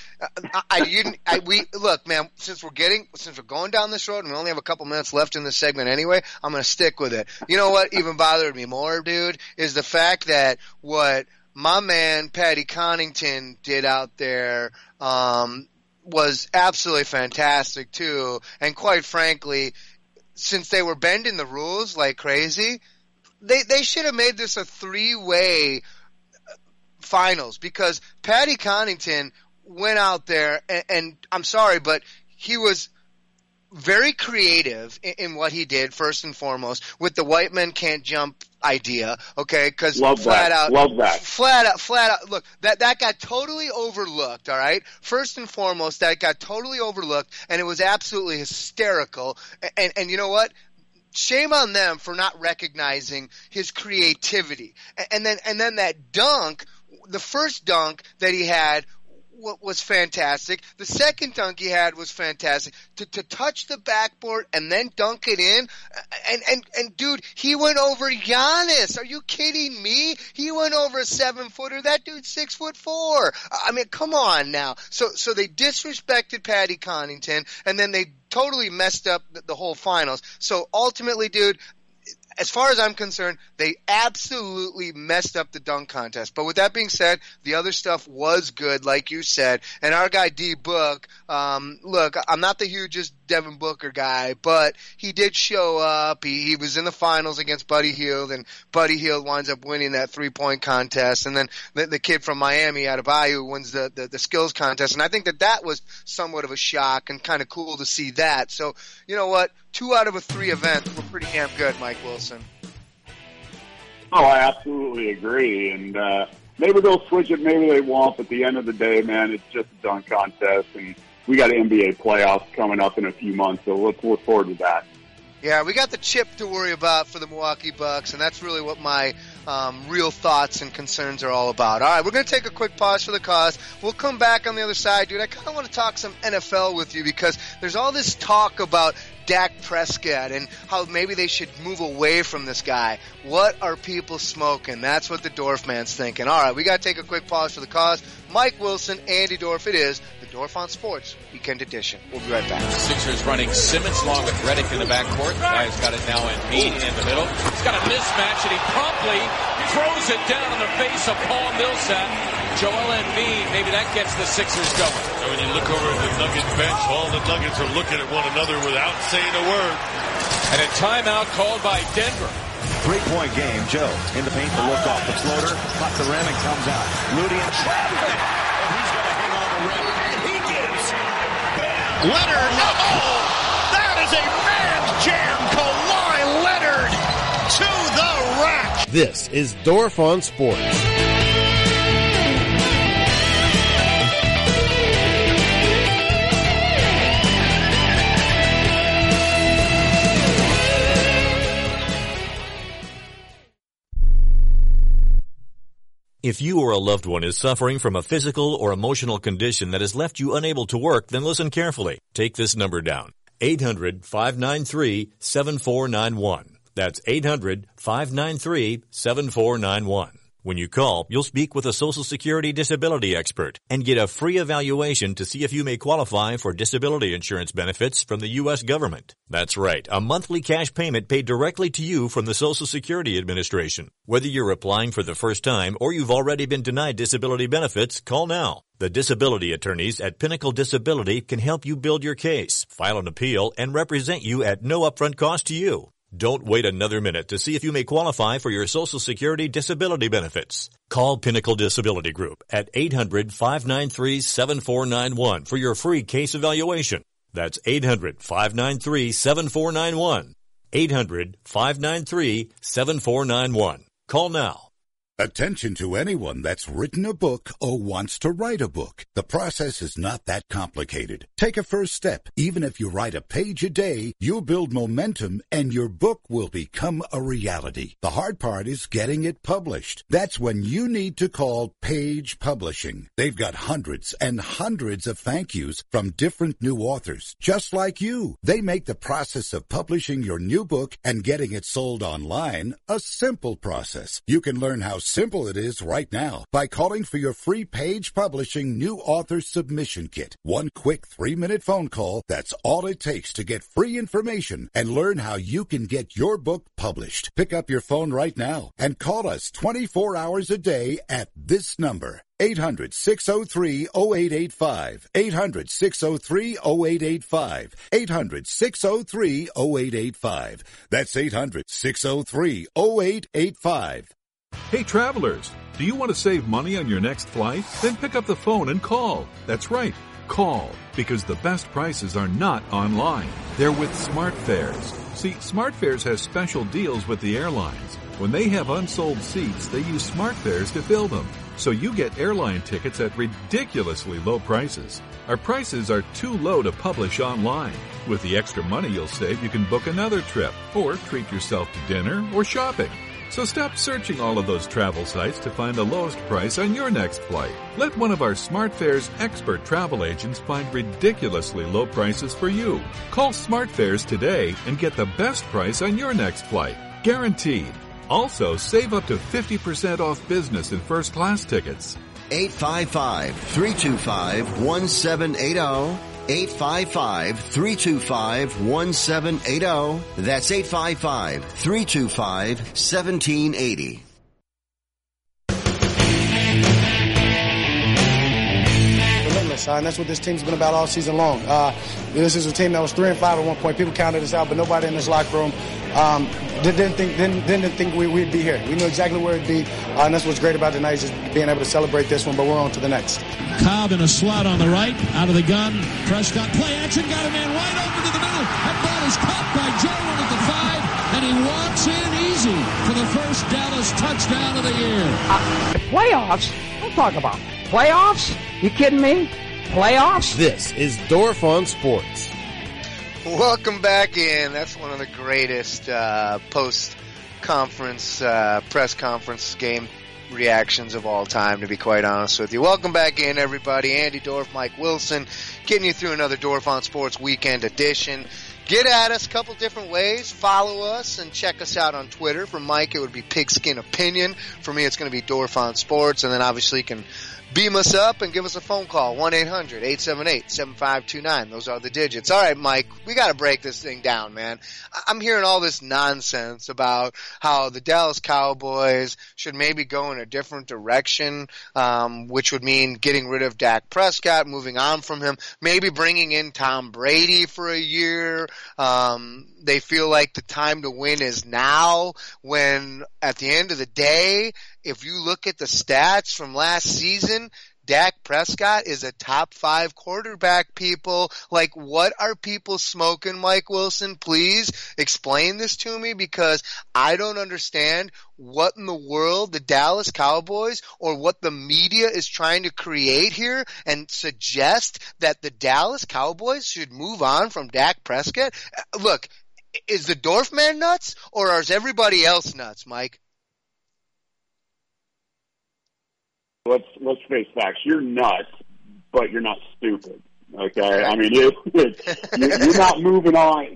look, man. Since we're going down this road, and we only have a couple minutes left in this segment anyway, I'm gonna stick with it. You know what even bothered me more, dude, is the fact that what my man Patty Connaughton did out there was absolutely fantastic too. And quite frankly, since they were bending the rules like crazy, they should have made this a 3-way finals, because Patty Connaughton went out there and I'm sorry, but he was very creative in what he did, first and foremost, with the white men can't jump idea, okay? Because flat out, look, that got totally overlooked, all right? First and foremost, that got totally overlooked, and it was absolutely hysterical. And you know what? Shame on them for not recognizing his creativity. And then that dunk, the first dunk that he had was fantastic. The second dunk he had was fantastic. To touch the backboard and then dunk it in, and dude, he went over Giannis. Are you kidding me? He went over a 7-footer. That dude's 6'4". I mean, come on now. So they disrespected Patty Connaughton, and then they totally messed up the whole finals. So ultimately, dude, as far as I'm concerned, they absolutely messed up the dunk contest. But with that being said, the other stuff was good, like you said. And our guy D Book, look, I'm not the hugest Devin Booker guy, but he did show up. He was in the finals against Buddy Hield, and Buddy Hield winds up winning that 3-point contest. And then the kid from Miami, Adebayo, wins the skills contest. And I think that was somewhat of a shock and kind of cool to see that. So, you know what? 2 out of 3 events were pretty damn good, Mike Wilson. Oh, I absolutely agree. And maybe they'll switch it, maybe they won't. But at the end of the day, man, it's just a dunk contest. And we got NBA playoffs coming up in a few months, so let's look forward to that. Yeah, we got the chip to worry about for the Milwaukee Bucks, and that's really what my real thoughts and concerns are all about. All right, we're going to take a quick pause for the cause. We'll come back on the other side, dude. I kind of want to talk some NFL with you because there's all this talk about Dak Prescott and how maybe they should move away from this guy. What are people smoking? That's what the Dorf man's thinking. All right, we got to take a quick pause for the cause. Mike Wilson, Andy Dorf, it is the Dorf on Sports Weekend Edition. We'll be right back. The Sixers running Simmons along with Redick in the backcourt. The guy's got it now in Embiid in the middle. He's got a mismatch and he promptly throws it down in the face of Paul Millsap. Joel Embiid, maybe that gets the Sixers going. And when you look over at the Nuggets bench, all the Nuggets are looking at one another without saying a word. And a timeout called by Denver. 3-point game. Joe in the paint, the look off the floater, caught the rim and comes out. Rudy in traffic. And he's going to hang on the rim. And he gives. Leonard. Oh, that is a man's jam. Kawhi Leonard to the rack. This is Dorf on Sports. If you or a loved one is suffering from a physical or emotional condition that has left you unable to work, then listen carefully. Take this number down. 800-593-7491. That's 800-593-7491. When you call, you'll speak with a Social Security disability expert and get a free evaluation to see if you may qualify for disability insurance benefits from the U.S. government. That's right, a monthly cash payment paid directly to you from the Social Security Administration. Whether you're applying for the first time or you've already been denied disability benefits, call now. The disability attorneys at Pinnacle Disability can help you build your case, file an appeal, and represent you at no upfront cost to you. Don't wait another minute to see if you may qualify for your Social Security disability benefits. Call Pinnacle Disability Group at 800-593-7491 for your free case evaluation. That's 800-593-7491. 800-593-7491. Call now. Attention to anyone that's written a book or wants to write a book. The process is not that complicated. Take a first step. Even if you write a page a day, you'll build momentum and your book will become a reality. The hard part is getting it published. That's when you need to call Page Publishing. They've got hundreds and hundreds of thank yous from different new authors, just like you. They make the process of publishing your new book and getting it sold online a simple process. You can learn how simple it is right now by calling for your free Page Publishing New Author Submission Kit. One quick 3-minute phone call, that's all it takes to get free information and learn how you can get your book published. Pick up your phone right now and call us 24 hours a day at this number. 800-603-0885. 800-603-0885. 800-603-0885. That's 800-603-0885. Hey travelers, do you want to save money on your next flight? Then pick up the phone and call. That's right. Call, because the best prices are not online. They're with SmartFares. See, SmartFares has special deals with the airlines. When they have unsold seats, they use SmartFares to fill them. So you get airline tickets at ridiculously low prices. Our prices are too low to publish online. With the extra money you'll save, you can book another trip or treat yourself to dinner or shopping. So stop searching all of those travel sites to find the lowest price on your next flight. Let one of our SmartFares expert travel agents find ridiculously low prices for you. Call SmartFares today and get the best price on your next flight. Guaranteed. Also, save up to 50% off business and first class tickets. 855-325-1780. 855-325-1780. That's 855-325-1780. Relentless, and that's what this team's been about all season long. This is a team that was 3-5 at one point. People counted us out, but nobody in this locker room didn't think we'd be here. We knew exactly where it'd be, and that's what's great about tonight, is just being able to celebrate this one, but we're on to the next. Cobb in a slot on the right, out of the gun. Prescott, play action, got a man right over to the middle. That ball is caught by Jones at the 5, and he walks in easy for the first Dallas touchdown of the year. Playoffs? Don't talk about playoffs. You kidding me? Playoffs? This is Dorf on Sports. Welcome back in. That's one of the greatest post-conference, press conference game reactions of all time, to be quite honest with you. Welcome back in, everybody. Andy Dorf, Mike Wilson, getting you through another Dorf on Sports weekend edition. Get at us a couple different ways. Follow us and check us out on Twitter. For Mike, it would be Pigskin Opinion. For me, it's going to be Dorf on Sports. And then obviously you can beam us up and give us a phone call, 1-800-878-7529. Those are the digits. All right, Mike, we got to break this thing down, man. I'm hearing all this nonsense about how the Dallas Cowboys should maybe go in a different direction, which would mean getting rid of Dak Prescott, moving on from him, maybe bringing in Tom Brady for a year. They feel like the time to win is now, when at the end of the day, if you look at the stats from last season, Dak Prescott is a top 5 quarterback, people. Like, what are people smoking, Mike Wilson? Please explain this to me, because I don't understand what in the world the Dallas Cowboys or what the media is trying to create here and suggest that the Dallas Cowboys should move on from Dak Prescott. Look, is the Dorf man nuts, or is everybody else nuts, Mike? Let's face facts. You're nuts, but you're not stupid. Okay, I mean you're not moving on.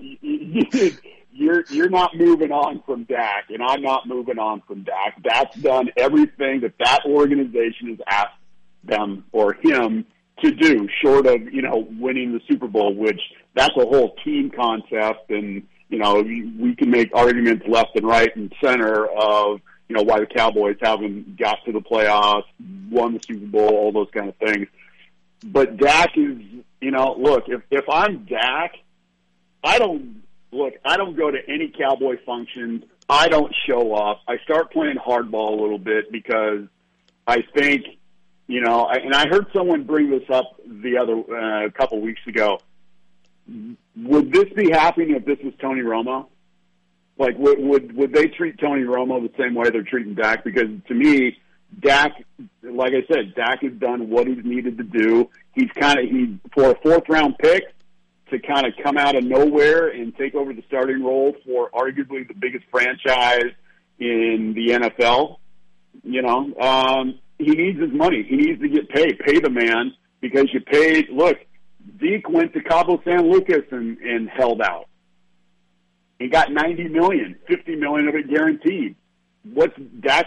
You're not moving on from Dak, and I'm not moving on from Dak. Dak's done everything that organization has asked them or him to do, short of winning the Super Bowl, which that's a whole team concept, and we can make arguments left and right and center of why the Cowboys haven't got to the playoffs, won the Super Bowl, all those kind of things. But Dak is, look, if I'm Dak, I don't go to any Cowboy functions. I don't show up. I start playing hardball a little bit, because I think, and I heard someone bring this up a couple weeks ago. Would this be happening if this was Tony Romo? Like, would they treat Tony Romo the same way they're treating Dak? Because to me, Dak, like I said, Dak has done what he's needed to do. He's for a 4th-round pick to kind of come out of nowhere and take over the starting role for arguably the biggest franchise in the NFL. He needs his money. He needs to get paid. Pay the man, because you paid. Look, Zeke went to Cabo San Lucas and held out. He got $90 million, $50 million of it guaranteed. Dak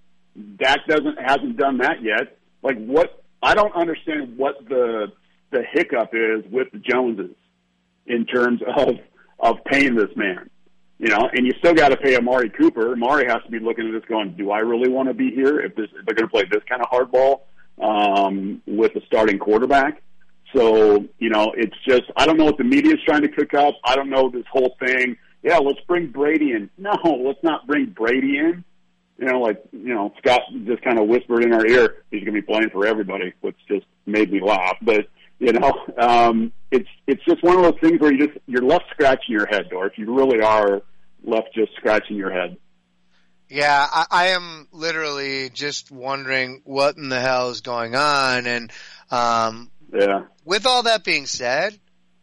hasn't done that yet. Like, what? I don't understand what the hiccup is with the Joneses in terms of paying this man. And you still got to pay Amari Cooper. Amari has to be looking at this going, do I really want to be here if they're going to play this kind of hardball with a starting quarterback? So, it's just, I don't know what the media is trying to cook up. I don't know this whole thing. Yeah, let's bring Brady in. No, let's not bring Brady in. Scott just kind of whispered in our ear, he's going to be playing for everybody, which just made me laugh. But It's just one of those things where you're left scratching your head, Dorf. You really are left just scratching your head. Yeah, I am literally just wondering what in the hell is going on. And with all that being said,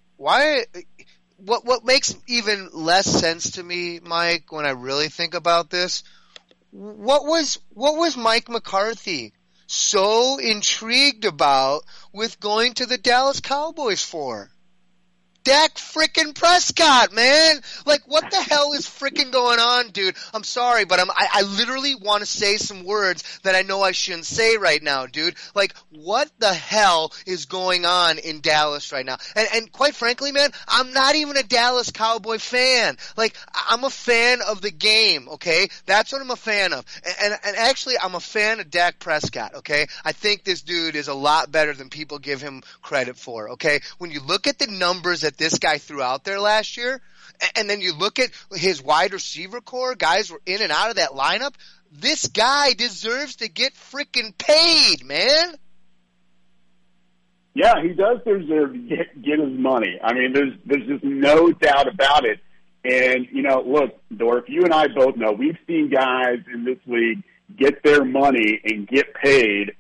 what makes even less sense to me, Mike, when I really think about this, what was Mike McCarthy so intrigued about with going to the Dallas Cowboys for? Dak frickin' Prescott, man! Like, what the hell is frickin' going on, dude? I'm sorry, but I literally want to say some words that I know I shouldn't say right now, dude. Like, what the hell is going on in Dallas right now? And quite frankly, man, I'm not even a Dallas Cowboy fan. Like, I'm a fan of the game, okay? That's what I'm a fan of. And actually, I'm a fan of Dak Prescott, okay? I think this dude is a lot better than people give him credit for, okay? When you look at the numbers that this guy threw out there last year, and then you look at his wide receiver core, guys were in and out of that lineup, this guy deserves to get freaking paid, man. Yeah, he does deserve to get his money. I mean, there's just no doubt about it. And, look, Dorf, you and I both know we've seen guys in this league get their money and get paid,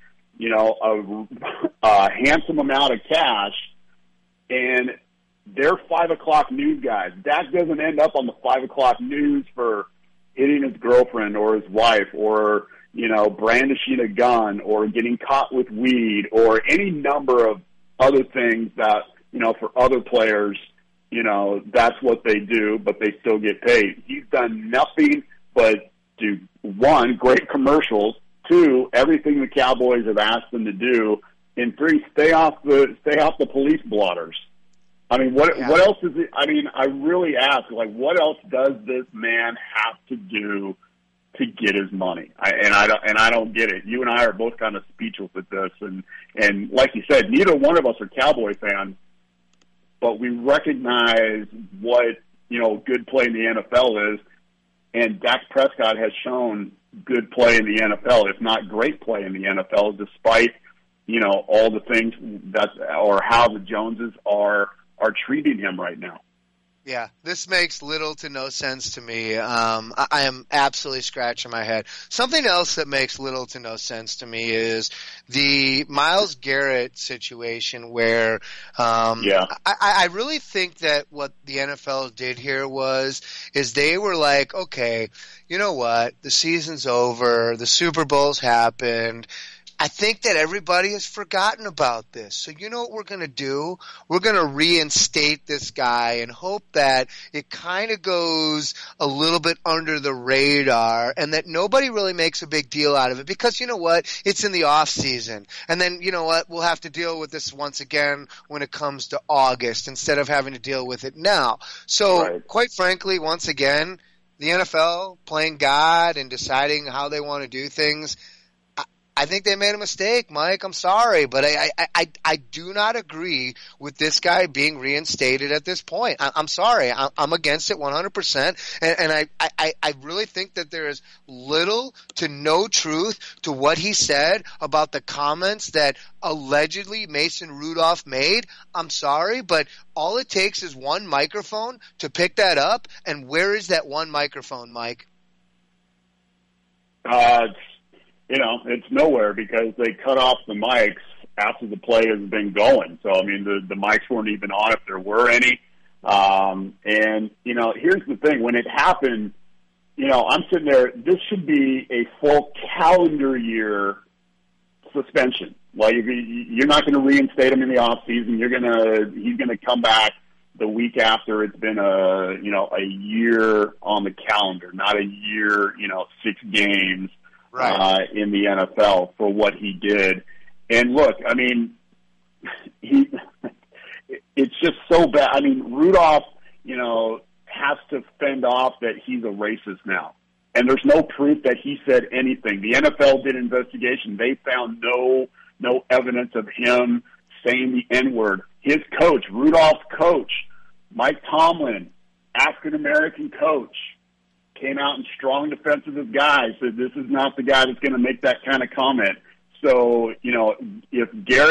a handsome amount of cash, and they're 5 o'clock news guys. Dak doesn't end up on the 5 o'clock news for hitting his girlfriend or his wife or, brandishing a gun or getting caught with weed or any number of other things that, for other players, that's what they do, but they still get paid. He's done nothing but do, 1, great commercials, 2, everything the Cowboys have asked them to do, and 3, stay off the police blotters. I mean, what else is it? I mean, I really ask, what else does this man have to do to get his money? I don't get it. You and I are both kind of speechless at this, and like you said, neither one of us are Cowboy fans, but we recognize what good play in the NFL is, and Dak Prescott has shown good play in the NFL, if not great play in the NFL, despite all the things or how the Joneses are treating him right now. Yeah, this makes little to no sense to me. I am absolutely scratching my head. Something else that makes little to no sense to me is the Myles Garrett situation where I really think that what the NFL did here is they were like, okay, you know what? The season's over. The Super Bowl's happened. I think that everybody has forgotten about this. So you know what we're going to do? We're going to reinstate this guy and hope that it kind of goes a little bit under the radar and that nobody really makes a big deal out of it because you know what? It's in the off season. And then you know what? We'll have to deal with this once again when it comes to August instead of having to deal with it now. So quite frankly, once again, the NFL playing God and deciding how they want to do things, I think they made a mistake, Mike. I'm sorry, but I do not agree with this guy being reinstated at this point. I'm sorry. I'm against it 100%. And I really think that there is little to no truth to what he said about the comments that allegedly Mason Rudolph made. I'm sorry, but all it takes is one microphone to pick that up. And where is that one microphone, Mike? It's nowhere because they cut off the mics after the play has been going. So, I mean, the mics weren't even on if there were any. And here's the thing. When it happened, I'm sitting there, this should be a full calendar year suspension. Like, you're not going to reinstate him in the off season. He's going to come back the week after it's been a year on the calendar, not a year, 6 games. In the NFL for what he did. And look, I mean, it's just so bad. I mean, Rudolph, has to fend off that he's a racist now. And there's no proof that he said anything. The NFL did an investigation. They found no evidence of him saying the N-word. His coach, Rudolph's coach, Mike Tomlin, African-American coach, came out in strong defense of his guy, said this is not the guy that's going to make that kind of comment. So, if Garrett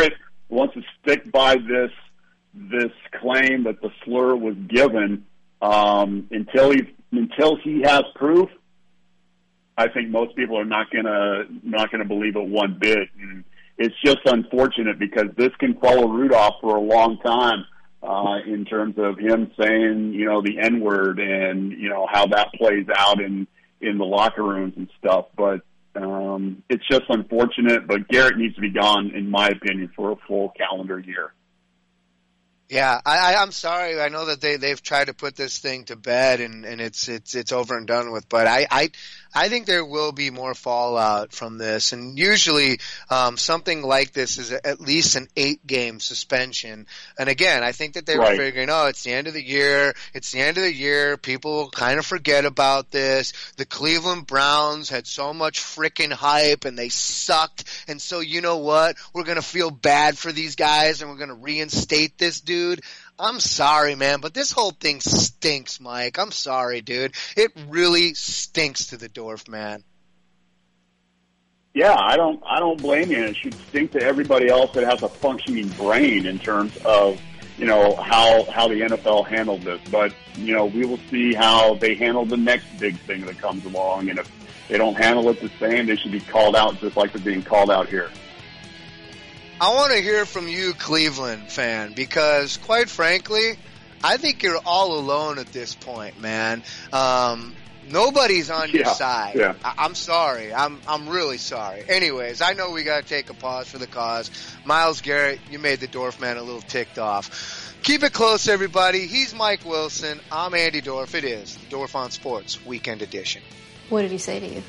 wants to stick by this claim that the slur was given until he has proof. I think most people are not gonna believe it one bit. And it's just unfortunate because this can follow Rudolph for a long time in terms of him saying, the N-word and, how that plays out in the locker rooms and stuff. But it's just unfortunate. But Garrett needs to be gone, in my opinion, for a full calendar year. Yeah, I'm sorry. I know that they've tried to put this thing to bed and it's over and done with, but I think there will be more fallout from this, and usually something like this is at least an 8-game suspension. And again, I think that they were figuring, it's the end of the year. People will kind of forget about this. The Cleveland Browns had so much freaking hype and they sucked, and so you know what? We're going to feel bad for these guys and we're going to reinstate this dude. I'm sorry, man, but this whole thing stinks, Mike. I'm sorry, dude. It really stinks to the Dorf, man. Yeah, I don't blame you. It should stink to everybody else that has a functioning brain in terms of, how the NFL handled this. But, we will see how they handle the next big thing that comes along. And if they don't handle it the same, they should be called out just like they're being called out here. I want to hear from you, Cleveland fan, because quite frankly, I think you're all alone at this point, man. Nobody's on your side. Yeah. I'm sorry. I'm really sorry. Anyways, I know we got to take a pause for the cause. Myles Garrett, you made the Dorf man a little ticked off. Keep it close, everybody. He's Mike Wilson. I'm Andy Dorf. It is the Dorf on Sports Weekend Edition. What did he say to you?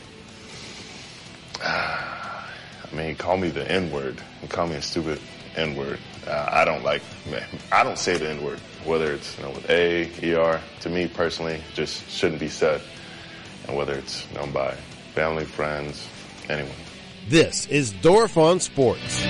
He called me the N-word. He called me a stupid N-word. I don't say the N-word, whether it's with A, ER. To me personally, just shouldn't be said. And whether it's by family, friends, anyone. This is Dorf on Sports.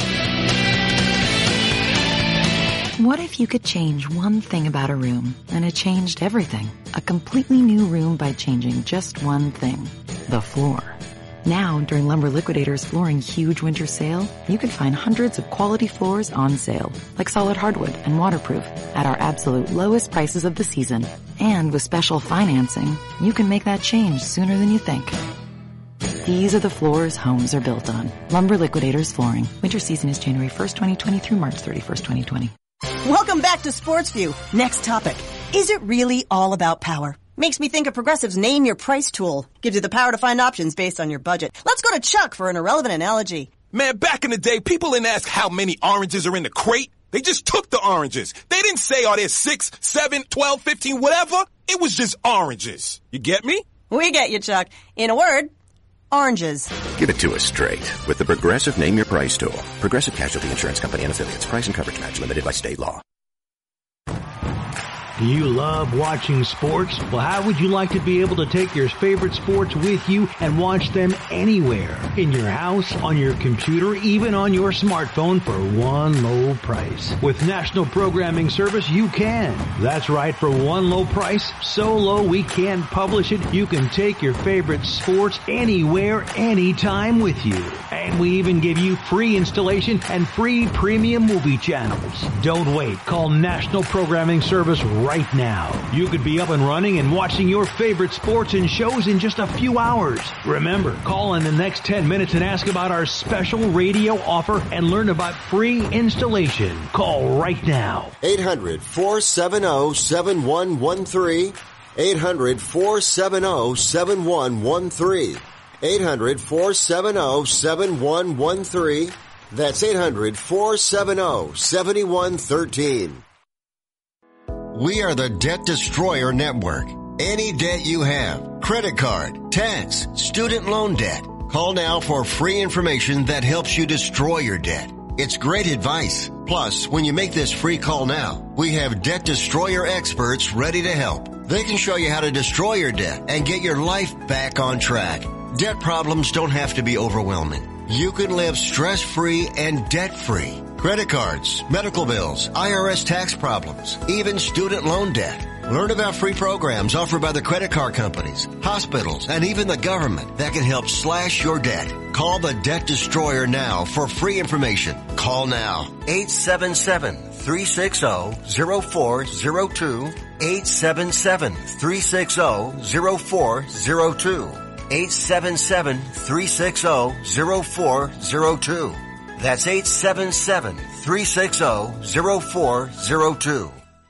What if you could change one thing about a room and it changed everything? A completely new room by changing just one thing: the floor. Now, during Lumber Liquidators Flooring Huge Winter Sale, you can find hundreds of quality floors on sale, like solid hardwood and waterproof, at our absolute lowest prices of the season. And with special financing, you can make that change sooner than you think. These are the floors homes are built on. Lumber Liquidators Flooring. Winter season is January 1st, 2020 through March 31st, 2020. Welcome back to SportsView. Next topic. Is it really all about power? Makes me think of Progressive's Name Your Price tool. Gives you the power to find options based on your budget. Let's go to Chuck for an irrelevant analogy. Man, back in the day, people didn't ask how many oranges are in the crate. They just took the oranges. They didn't say, are there 6, 7, 12, 15, whatever. It was just oranges. You get me? We get you, Chuck. In a word, oranges. Give it to us straight with the Progressive Name Your Price tool. Progressive Casualty Insurance Company and Affiliates. Price and coverage match limited by state law. Do you love watching sports? Well, how would you like to be able to take your favorite sports with you and watch them anywhere? In your house, on your computer, even on your smartphone for one low price. With National Programming Service, you can. That's right, for one low price, so low we can't publish it, you can take your favorite sports anywhere, anytime with you. And we even give you free installation and free premium movie channels. Don't wait. Call National Programming Service right now. You could be up and running and watching your favorite sports and shows in just a few hours. Remember, call in the next 10 minutes and ask about our special radio offer and learn about free installation. Call right now. 800-470-7113. 800-470-7113. 800-470-7113. That's 800-470-7113. We are the Debt Destroyer Network. Any debt you have, credit card, tax, student loan debt, call now for free information that helps you destroy your debt. It's great advice. Plus, when you make this free call now, we have Debt Destroyer experts ready to help. They can show you how to destroy your debt and get your life back on track. Debt problems don't have to be overwhelming. You can live stress-free and debt-free. Credit cards, medical bills, IRS tax problems, even student loan debt. Learn about free programs offered by the credit card companies, hospitals, and even the government that can help slash your debt. Call the Debt Destroyer now for free information. Call now. 877-360-0402. 877-360-0402. 877-360-0402. That's 877-360-0402.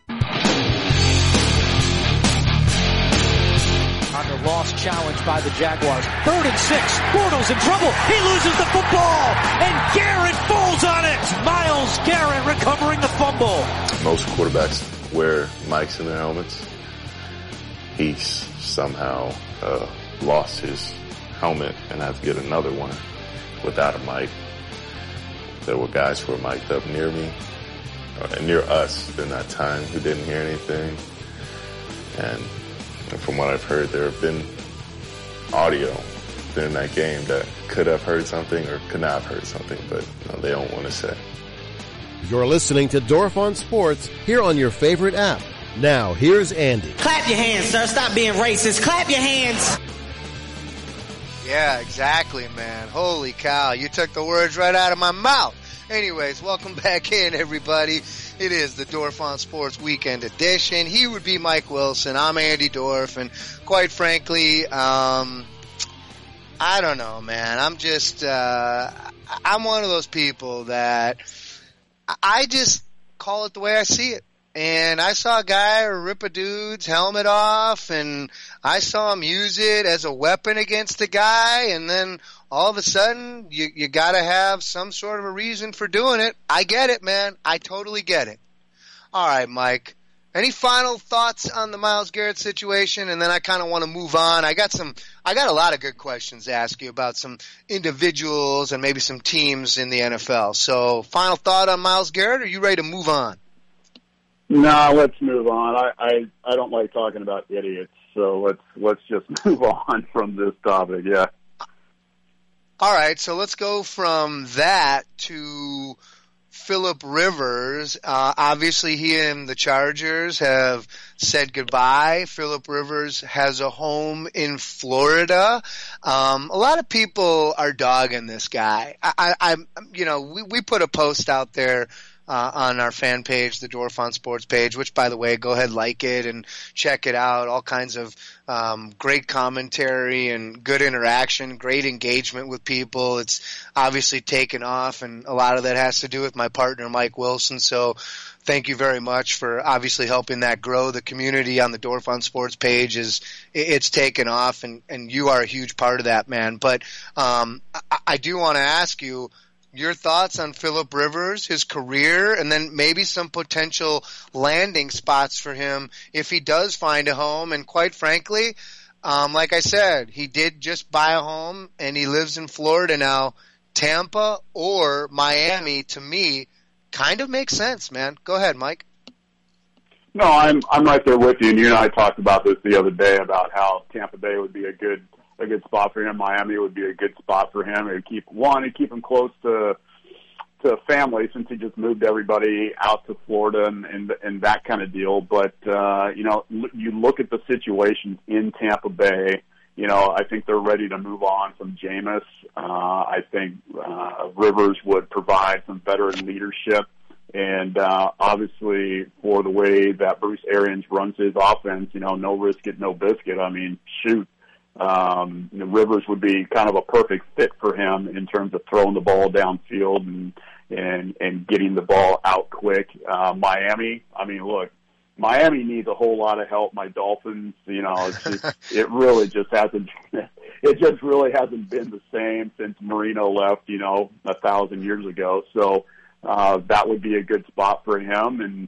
On the lost challenge by the Jaguars. 3rd and 6. Bortles in trouble. He loses the football. And Garrett falls on it. Myles Garrett recovering the fumble. Most quarterbacks wear mics in their helmets. He somehow lost his helmet and had to get another one without a mic. There were guys who were mic'd up near me, near us during that time who didn't hear anything. And from what I've heard, there have been audio during that game that could have heard something or could not have heard something, but they don't want to say. You're listening to Dorf on Sports here on your favorite app. Now, here's Andy. Clap your hands, sir. Stop being racist. Clap your hands. Yeah, exactly, man. Holy cow. You took the words right out of my mouth. Anyways, welcome back in, everybody. It is the Dorf on Sports Weekend Edition. He would be Mike Wilson. I'm Andy Dorf. And quite frankly, I don't know, man. I'm just, I'm one of those people that I just call it the way I see it. And I saw a guy rip a dude's helmet off, and I saw him use it as a weapon against a guy, and then all of a sudden, you gotta have some sort of a reason for doing it. I get it, man. I totally get it. All right, Mike. Any final thoughts on the Myles Garrett situation? And then I kind of want to move on. I got a lot of good questions to ask you about some individuals and maybe some teams in the NFL. So, final thought on Myles Garrett, or are you ready to move on? No, let's move on. I don't like talking about idiots, so let's just move on from this topic. Yeah. All right, so let's go from that to Phillip Rivers. Obviously, he and the Chargers have said goodbye. Phillip Rivers has a home in Florida. A lot of people are dogging this guy. We put a post out there on our fan page, the Dorf on Sports page, which, by the way, go ahead, like it and check it out. All kinds of great commentary and good interaction, great engagement with people. It's obviously taken off, and a lot of that has to do with my partner, Mike Wilson. So thank you very much for obviously helping that grow. The community on the Dorf on Sports page it's taken off, and you are a huge part of that, man. But I do want to ask you your thoughts on Phillip Rivers, his career, and then maybe some potential landing spots for him if he does find a home. And quite frankly, like I said, he did just buy a home, and he lives in Florida now. Tampa or Miami, to me, kind of makes sense, man. Go ahead, Mike. No, I'm right there with you. And you and I talked about this the other day about how Tampa Bay would be a good spot for him. Miami would be a good spot for him. It'd keep him close to family, since he just moved everybody out to Florida and that kind of deal. But you look at the situations in Tampa Bay. I think they're ready to move on from Jameis. I think Rivers would provide some veteran leadership. And obviously, for the way that Bruce Arians runs his offense, no risk it, no biscuit. I mean, shoot. Rivers would be kind of a perfect fit for him in terms of throwing the ball downfield and getting the ball out quick. Miami, I mean, look, Miami needs a whole lot of help. My Dolphins, it really just hasn't been the same since Marino left, 1,000 years ago. So that would be a good spot for him. And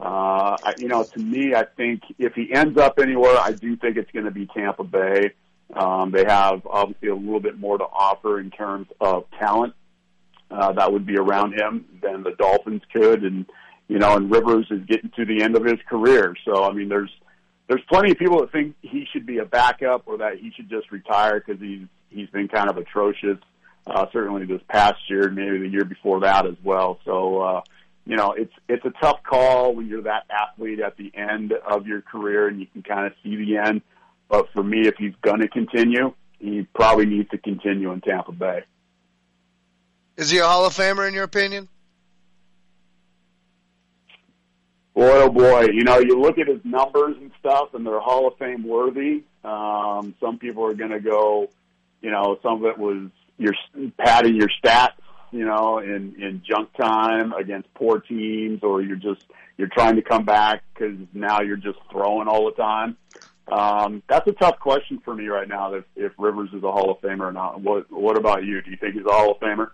to me, I think if he ends up anywhere, I do think it's going to be Tampa Bay. They have obviously a little bit more to offer in terms of talent that would be around him than the Dolphins could, and Rivers is getting to the end of his career. So I mean, there's plenty of people that think he should be a backup or that he should just retire because he's been kind of atrocious. Certainly this past year, maybe the year before that as well. So it's a tough call when you're that athlete at the end of your career and you can kind of see the end. But for me, if he's going to continue, he probably needs to continue in Tampa Bay. Is he a Hall of Famer in your opinion? Boy, oh boy. You look at his numbers and stuff, and they're Hall of Fame worthy. Some people are going to go, some of it was you're padding your stats, in junk time against poor teams, or you're trying to come back because now you're just throwing all the time. That's a tough question for me right now, if Rivers is a Hall of Famer or not. What about you? Do you think he's a Hall of Famer?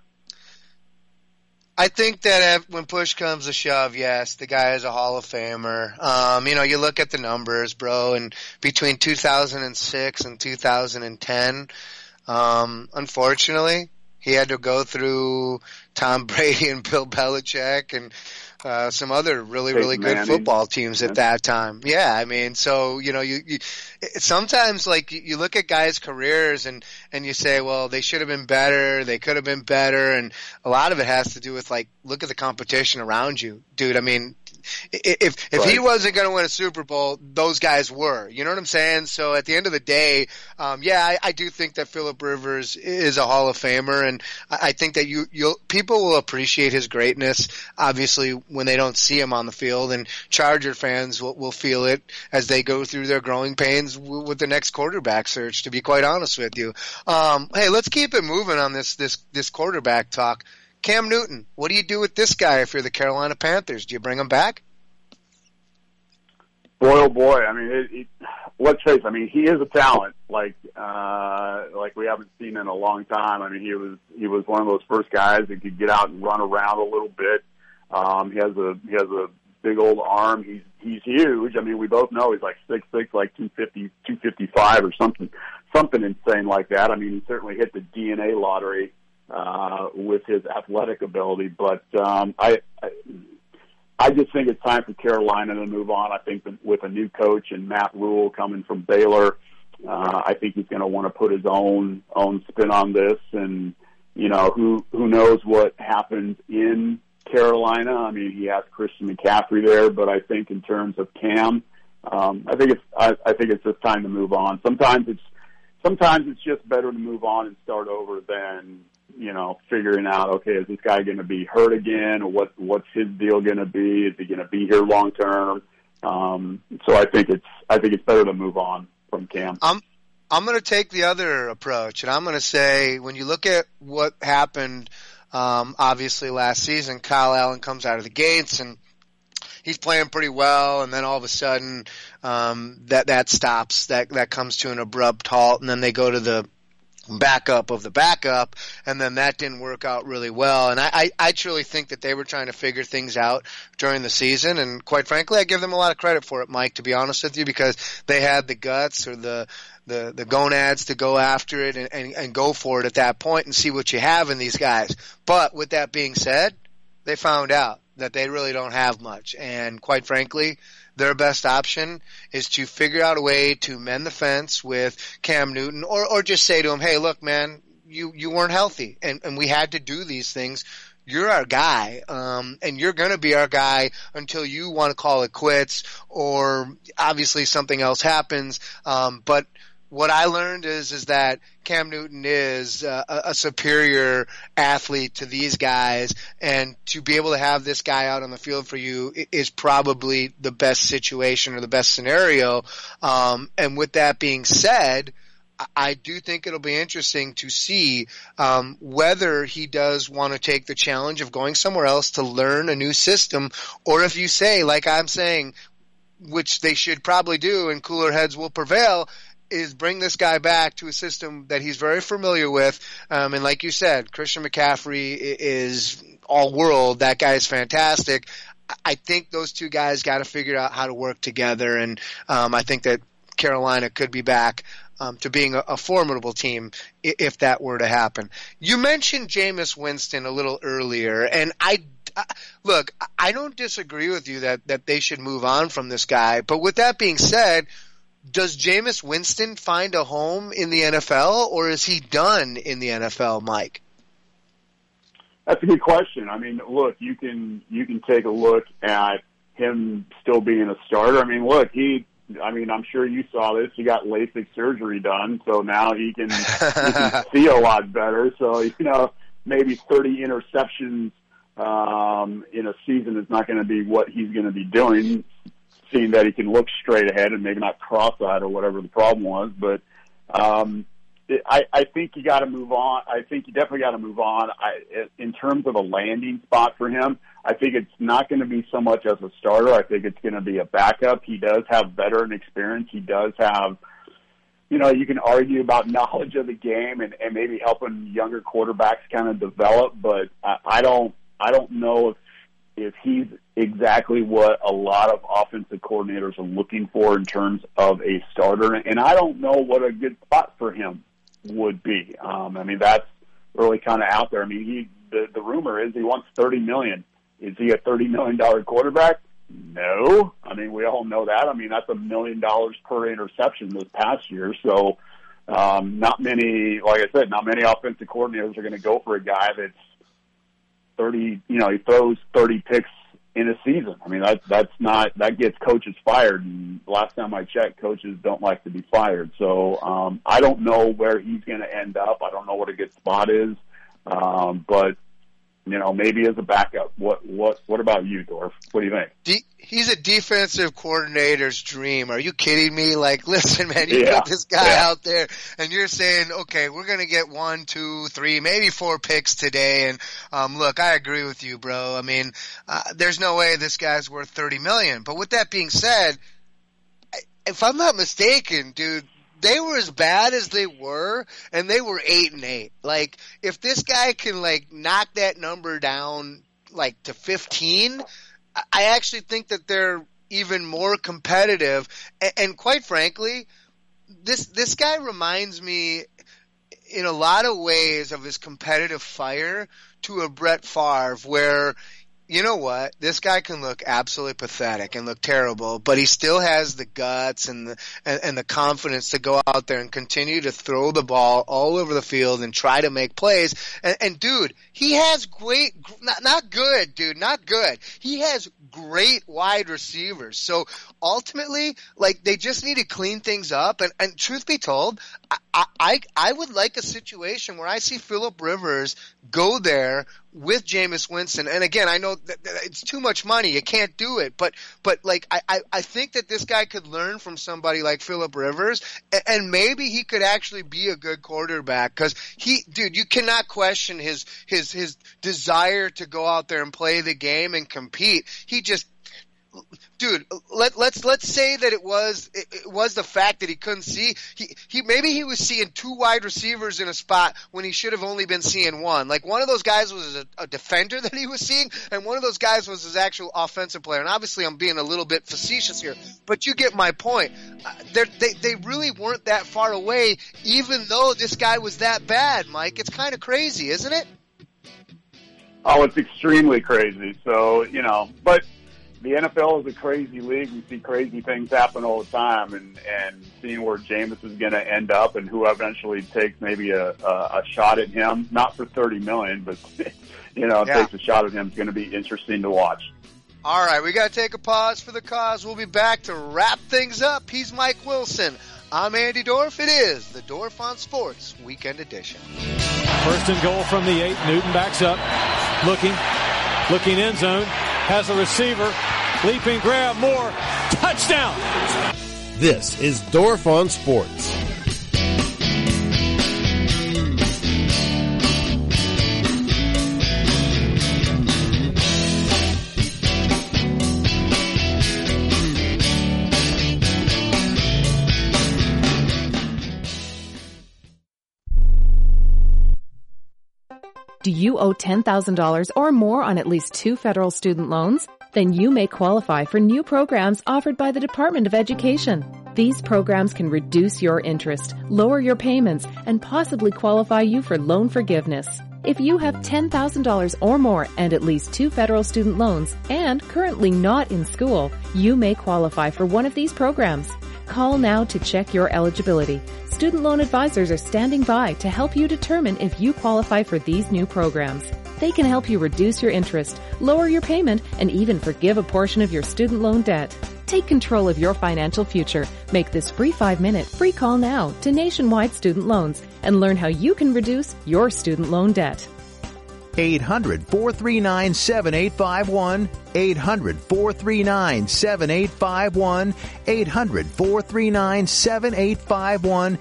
I think that when push comes to shove, yes, the guy is a Hall of Famer. You look at the numbers, bro, and between 2006 and 2010, unfortunately, he had to go through Tom Brady and Bill Belichick and some other really good football teams at that time. Yeah, I mean, so you sometimes you look at guys' careers and you say, well, they should have been better, they could have been better, and a lot of it has to do with look at the competition around you, dude. I mean, if he wasn't going to win a Super Bowl, those guys were. You know what I'm saying? So at the end of the day, I do think that Phillip Rivers is a Hall of Famer, and I think that people will appreciate his greatness, obviously, when they don't see him on the field, and Charger fans will feel it as they go through their growing pains with the next quarterback search, to be quite honest with you. Hey, let's keep it moving on this quarterback talk. Cam Newton, what do you do with this guy if you're the Carolina Panthers? Do you bring him back? Boy, oh boy. I mean, let's face it. I mean, he is a talent like we haven't seen in a long time. I mean, he was one of those first guys that could get out and run around a little bit. He has a big old arm. He's huge. I mean, we both know he's like 6'6", like 250, 255 or something insane like that. I mean, he certainly hit the DNA lottery with his athletic ability, but I just think it's time for Carolina to move on. I think that with a new coach and Matt Rule coming from Baylor, I think he's going to want to put his own spin on this, and who knows what happens in Carolina. I mean, he has Christian McCaffrey there, but I think in terms of Cam, I think it's just time to move on. Sometimes it's just better to move on and start over than figuring out, okay, is this guy going to be hurt again, or what's his deal going to be? Is he going to be here long term? So I think it's better to move on from Cam. I'm going to take the other approach, and I'm going to say, when you look at what happened, obviously last season, Kyle Allen comes out of the gates and he's playing pretty well, and then all of a sudden that stops. That comes to an abrupt halt, and then they go to the backup of the backup, and then that didn't work out really well. And I truly think that they were trying to figure things out during the season, and quite frankly, I give them a lot of credit for it, Mike, to be honest with you, because they had the guts or the gonads to go after it and go for it at that point and see what you have in these guys. But with that being said, they found out that they really don't have much, and quite frankly, their best option is to figure out a way to mend the fence with Cam Newton, or just say to him, hey, look, man, you weren't healthy, and we had to do these things. You're our guy, and you're going to be our guy until you want to call it quits, or obviously something else happens. But what I learned is that Cam Newton is a superior athlete to these guys, and to be able to have this guy out on the field for you is probably the best situation or the best scenario. And with that being said, I do think it'll be interesting to see whether he does want to take the challenge of going somewhere else to learn a new system, or if you say, like I'm saying, which they should probably do and cooler heads will prevail, is bring this guy back to a system that he's very familiar with. And like you said, Christian McCaffrey is all world. That guy is fantastic. I think those two guys got to figure out how to work together. And I think that Carolina could be back to being a formidable team if that were to happen. You mentioned Jameis Winston a little earlier, and look, I don't disagree with you that they should move on from this guy. But with that being said, does Jameis Winston find a home in the NFL, or is he done in the NFL, Mike? That's a good question. I mean, look, you can take a look at him still being a starter. I mean, look, I'm sure you saw this. He got LASIK surgery done, so now he can see a lot better. So, maybe 30 interceptions in a season is not going to be what he's going to be doing, seeing that he can look straight ahead and maybe not cross-eyed or whatever the problem was. But I think you got to move on. I think you definitely got to move on. In terms of a landing spot for him, I think it's not going to be so much as a starter. I think it's going to be a backup. He does have veteran experience. He does have, you can argue about knowledge of the game and maybe helping younger quarterbacks kind of develop, but I don't know if he's exactly what a lot of offensive coordinators are looking for in terms of a starter, and I don't know what a good spot for him would be. That's really kind of out there. The rumor is he wants $30 million. Is he a $30 million quarterback? No. We all know that. That's $1 million per interception this past year. So, not many offensive coordinators are going to go for a guy that's 30, he throws 30 picks in a season. That gets coaches fired. And last time I checked, coaches don't like to be fired. So, I don't know where he's going to end up. I don't know what a good spot is. But maybe as a backup. What about you, Dorf? What do you think? He's a defensive coordinator's dream. Are you kidding me? Listen, man, you put this guy out there and you're saying, okay, we're going to get 1, 2, 3, maybe 4 picks today. And, look, I agree with you, bro. There's no way this guy's worth $30 million. But with that being said, if I'm not mistaken, dude, they were as bad as they were, and they were 8-8. If this guy can knock that number down to 15, I actually think that they're even more competitive. And quite frankly, this guy reminds me in a lot of ways of his competitive fire to a Brett Favre, where you know what? This guy can look absolutely pathetic and look terrible, but he still has the guts and the confidence to go out there and continue to throw the ball all over the field and try to make plays. And dude, he has not good. He has great wide receivers. So ultimately, they just need to clean things up. And truth be told, I would like a situation where I see Phillip Rivers go there with Jameis Winston. And again, I know that it's too much money. You can't do it. But I think that this guy could learn from somebody like Phillip Rivers, and maybe he could actually be a good quarterback, because you cannot question his desire to go out there and play the game and compete. Dude, let's say that it was the fact that he couldn't see. Maybe he was seeing 2 wide receivers in a spot when he should have only been seeing 1. One of those guys was a defender that he was seeing, and one of those guys was his actual offensive player. And obviously, I'm being a little bit facetious here, but you get my point. They really weren't that far away, even though this guy was that bad, Mike. It's kind of crazy, isn't it? Oh, it's extremely crazy. So, but the NFL is a crazy league. We see crazy things happen all the time, and seeing where Jameis is going to end up and who eventually takes maybe a shot at him, not for $30 million, but takes a shot at him, is going to be interesting to watch. All right, we got to take a pause for the cause. We'll be back to wrap things up. He's Mike Wilson. I'm Andy Dorf. It is the Dorf on Sports Weekend Edition. First and goal from the 8. Newton backs up, looking end zone, has a receiver, leaping grab, Moore, touchdown. This is Dorf on Sports. Do you owe $10,000 or more on at least 2 federal student loans? Then you may qualify for new programs offered by the Department of Education. These programs can reduce your interest, lower your payments, and possibly qualify you for loan forgiveness. If you have $10,000 or more and at least 2 federal student loans and currently not in school, you may qualify for one of these programs. Call now to check your eligibility. Student loan advisors are standing by to help you determine if you qualify for these new programs. They can help you reduce your interest, lower your payment, and even forgive a portion of your student loan debt. Take control of your financial future. Make this free 5-minute free call now to Nationwide Student Loans and learn how you can reduce your student loan debt. 800-439-7851. 800-439-7851. 800-439-7851.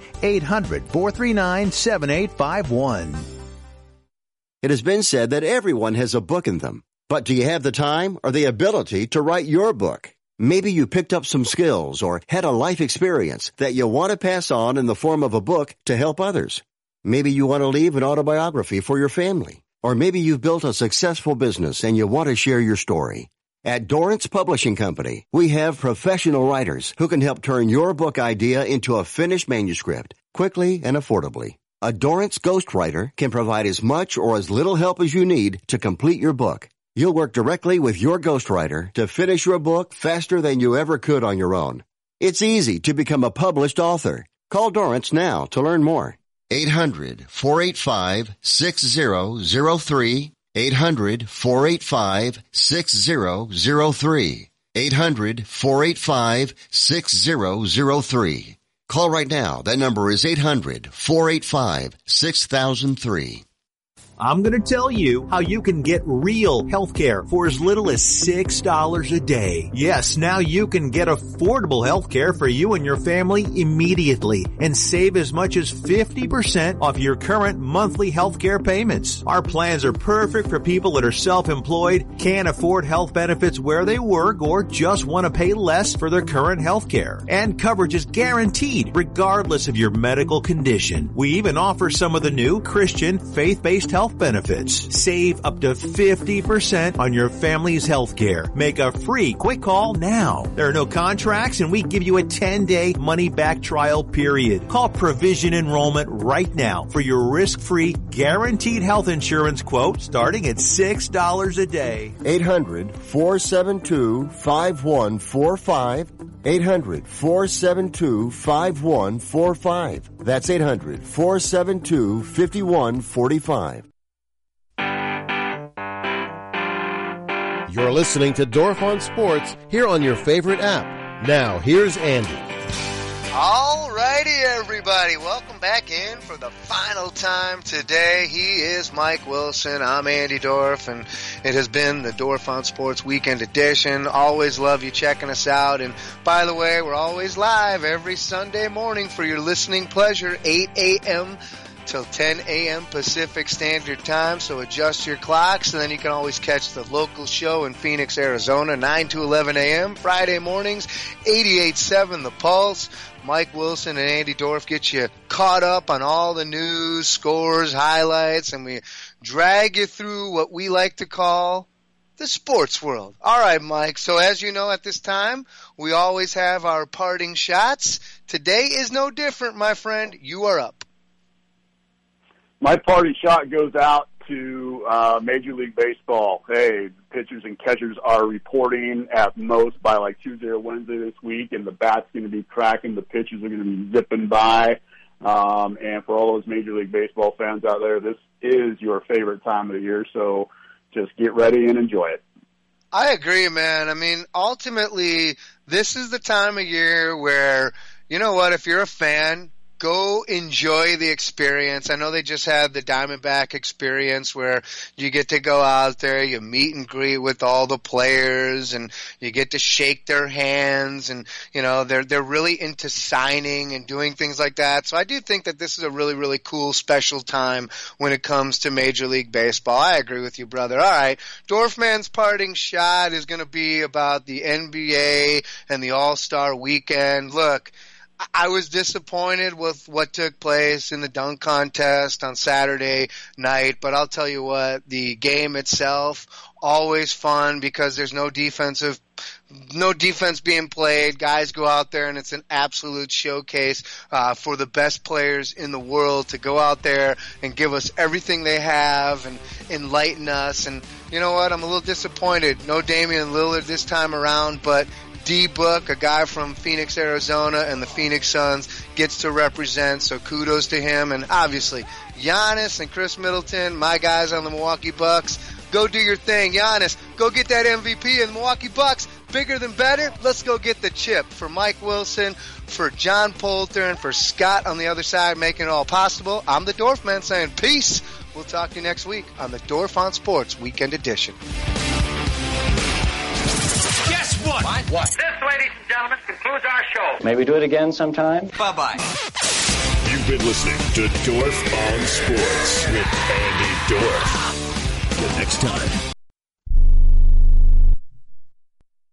800-439-7851. It has been said that everyone has a book in them. But do you have the time or the ability to write your book? Maybe you picked up some skills or had a life experience that you want to pass on in the form of a book to help others. Maybe you want to leave an autobiography for your family. Or maybe you've built a successful business and you want to share your story. At Dorrance Publishing Company, we have professional writers who can help turn your book idea into a finished manuscript quickly and affordably. A Dorrance ghostwriter can provide as much or as little help as you need to complete your book. You'll work directly with your ghostwriter to finish your book faster than you ever could on your own. It's easy to become a published author. Call Dorrance now to learn more. 800-485-6003. 800-485-6003. 800-485-6003. Call right now. That number is 800-485-6003. I'm going to tell you how you can get real health care for as little as $6 a day. Yes, now you can get affordable health care for you and your family immediately and save as much as 50% off your current monthly health care payments. Our plans are perfect for people that are self-employed, can't afford health benefits where they work, or just want to pay less for their current health care. And coverage is guaranteed regardless of your medical condition. We even offer some of the new Christian faith-based health benefits. Save up to 50% on your family's health care. Make a free quick call now. There are no contracts and we give you a 10-day money-back trial period. Call Provision Enrollment right now for your risk-free guaranteed health insurance quote starting at $6 a day. 800-472-5145. 800-472-5145. That's 800-472-5145. You're listening to Dorf on Sports here on your favorite app. Now, here's Andy. Alrighty, everybody. Welcome back in for the final time today. He is Mike Wilson. I'm Andy Dorf, and it has been the Dorf on Sports Weekend Edition. Always love you checking us out. And by the way, we're always live every Sunday morning for your listening pleasure, 8 a.m. till 10 a.m. Pacific Standard Time, so adjust your clocks, and then you can always catch the local show in Phoenix, Arizona, 9 to 11 a.m. Friday mornings, 88.7 The Pulse. Mike Wilson and Andy Dorf get you caught up on all the news, scores, highlights, and we drag you through what we like to call the sports world. All right, Mike, so as you know at this time, we always have our parting shots. Today is no different, my friend. You are up. My party shot goes out to Major League Baseball. Hey, pitchers and catchers are reporting at most by like Tuesday or Wednesday this week, and the bat's going to be cracking. The pitchers are going to be zipping by. And for all those Major League Baseball fans out there, this is your favorite time of the year, so just get ready and enjoy it. I agree, man. I mean, ultimately, this is the time of year where, you know what, if you're a fan, go enjoy the experience. I know they just had the Diamondback experience where you get to go out there, you meet and greet with all the players, and you get to shake their hands, and you know they're really into signing and doing things like that. So I do think that this is a really, really cool, special time when it comes to Major League Baseball. I agree with you, brother. All right, Dorfman's parting shot is going to be about the NBA and the All-Star Weekend. Look, I was disappointed with what took place in the dunk contest on Saturday night, but I'll tell you what, the game itself, always fun because there's no defense being played. Guys go out there and it's an absolute showcase for the best players in the world to go out there and give us everything they have and enlighten us. And you know what? I'm a little disappointed. No Damian Lillard this time around, but D-Book, a guy from Phoenix, Arizona, and the Phoenix Suns, gets to represent, so kudos to him. And obviously, Giannis and Chris Middleton, my guys on the Milwaukee Bucks, go do your thing. Giannis, go get that MVP in the Milwaukee Bucks. Bigger than better. Let's go get the chip. For Mike Wilson, for John Poulter, and for Scott on the other side making it all possible, I'm the Dorfman saying peace. We'll talk to you next week on the Dorf on Sports Weekend Edition. Guess what? What? This, ladies and gentlemen, concludes our show. Maybe do it again sometime? Bye-bye. You've been listening to Dorf on Sports with Andy Dorf. Next time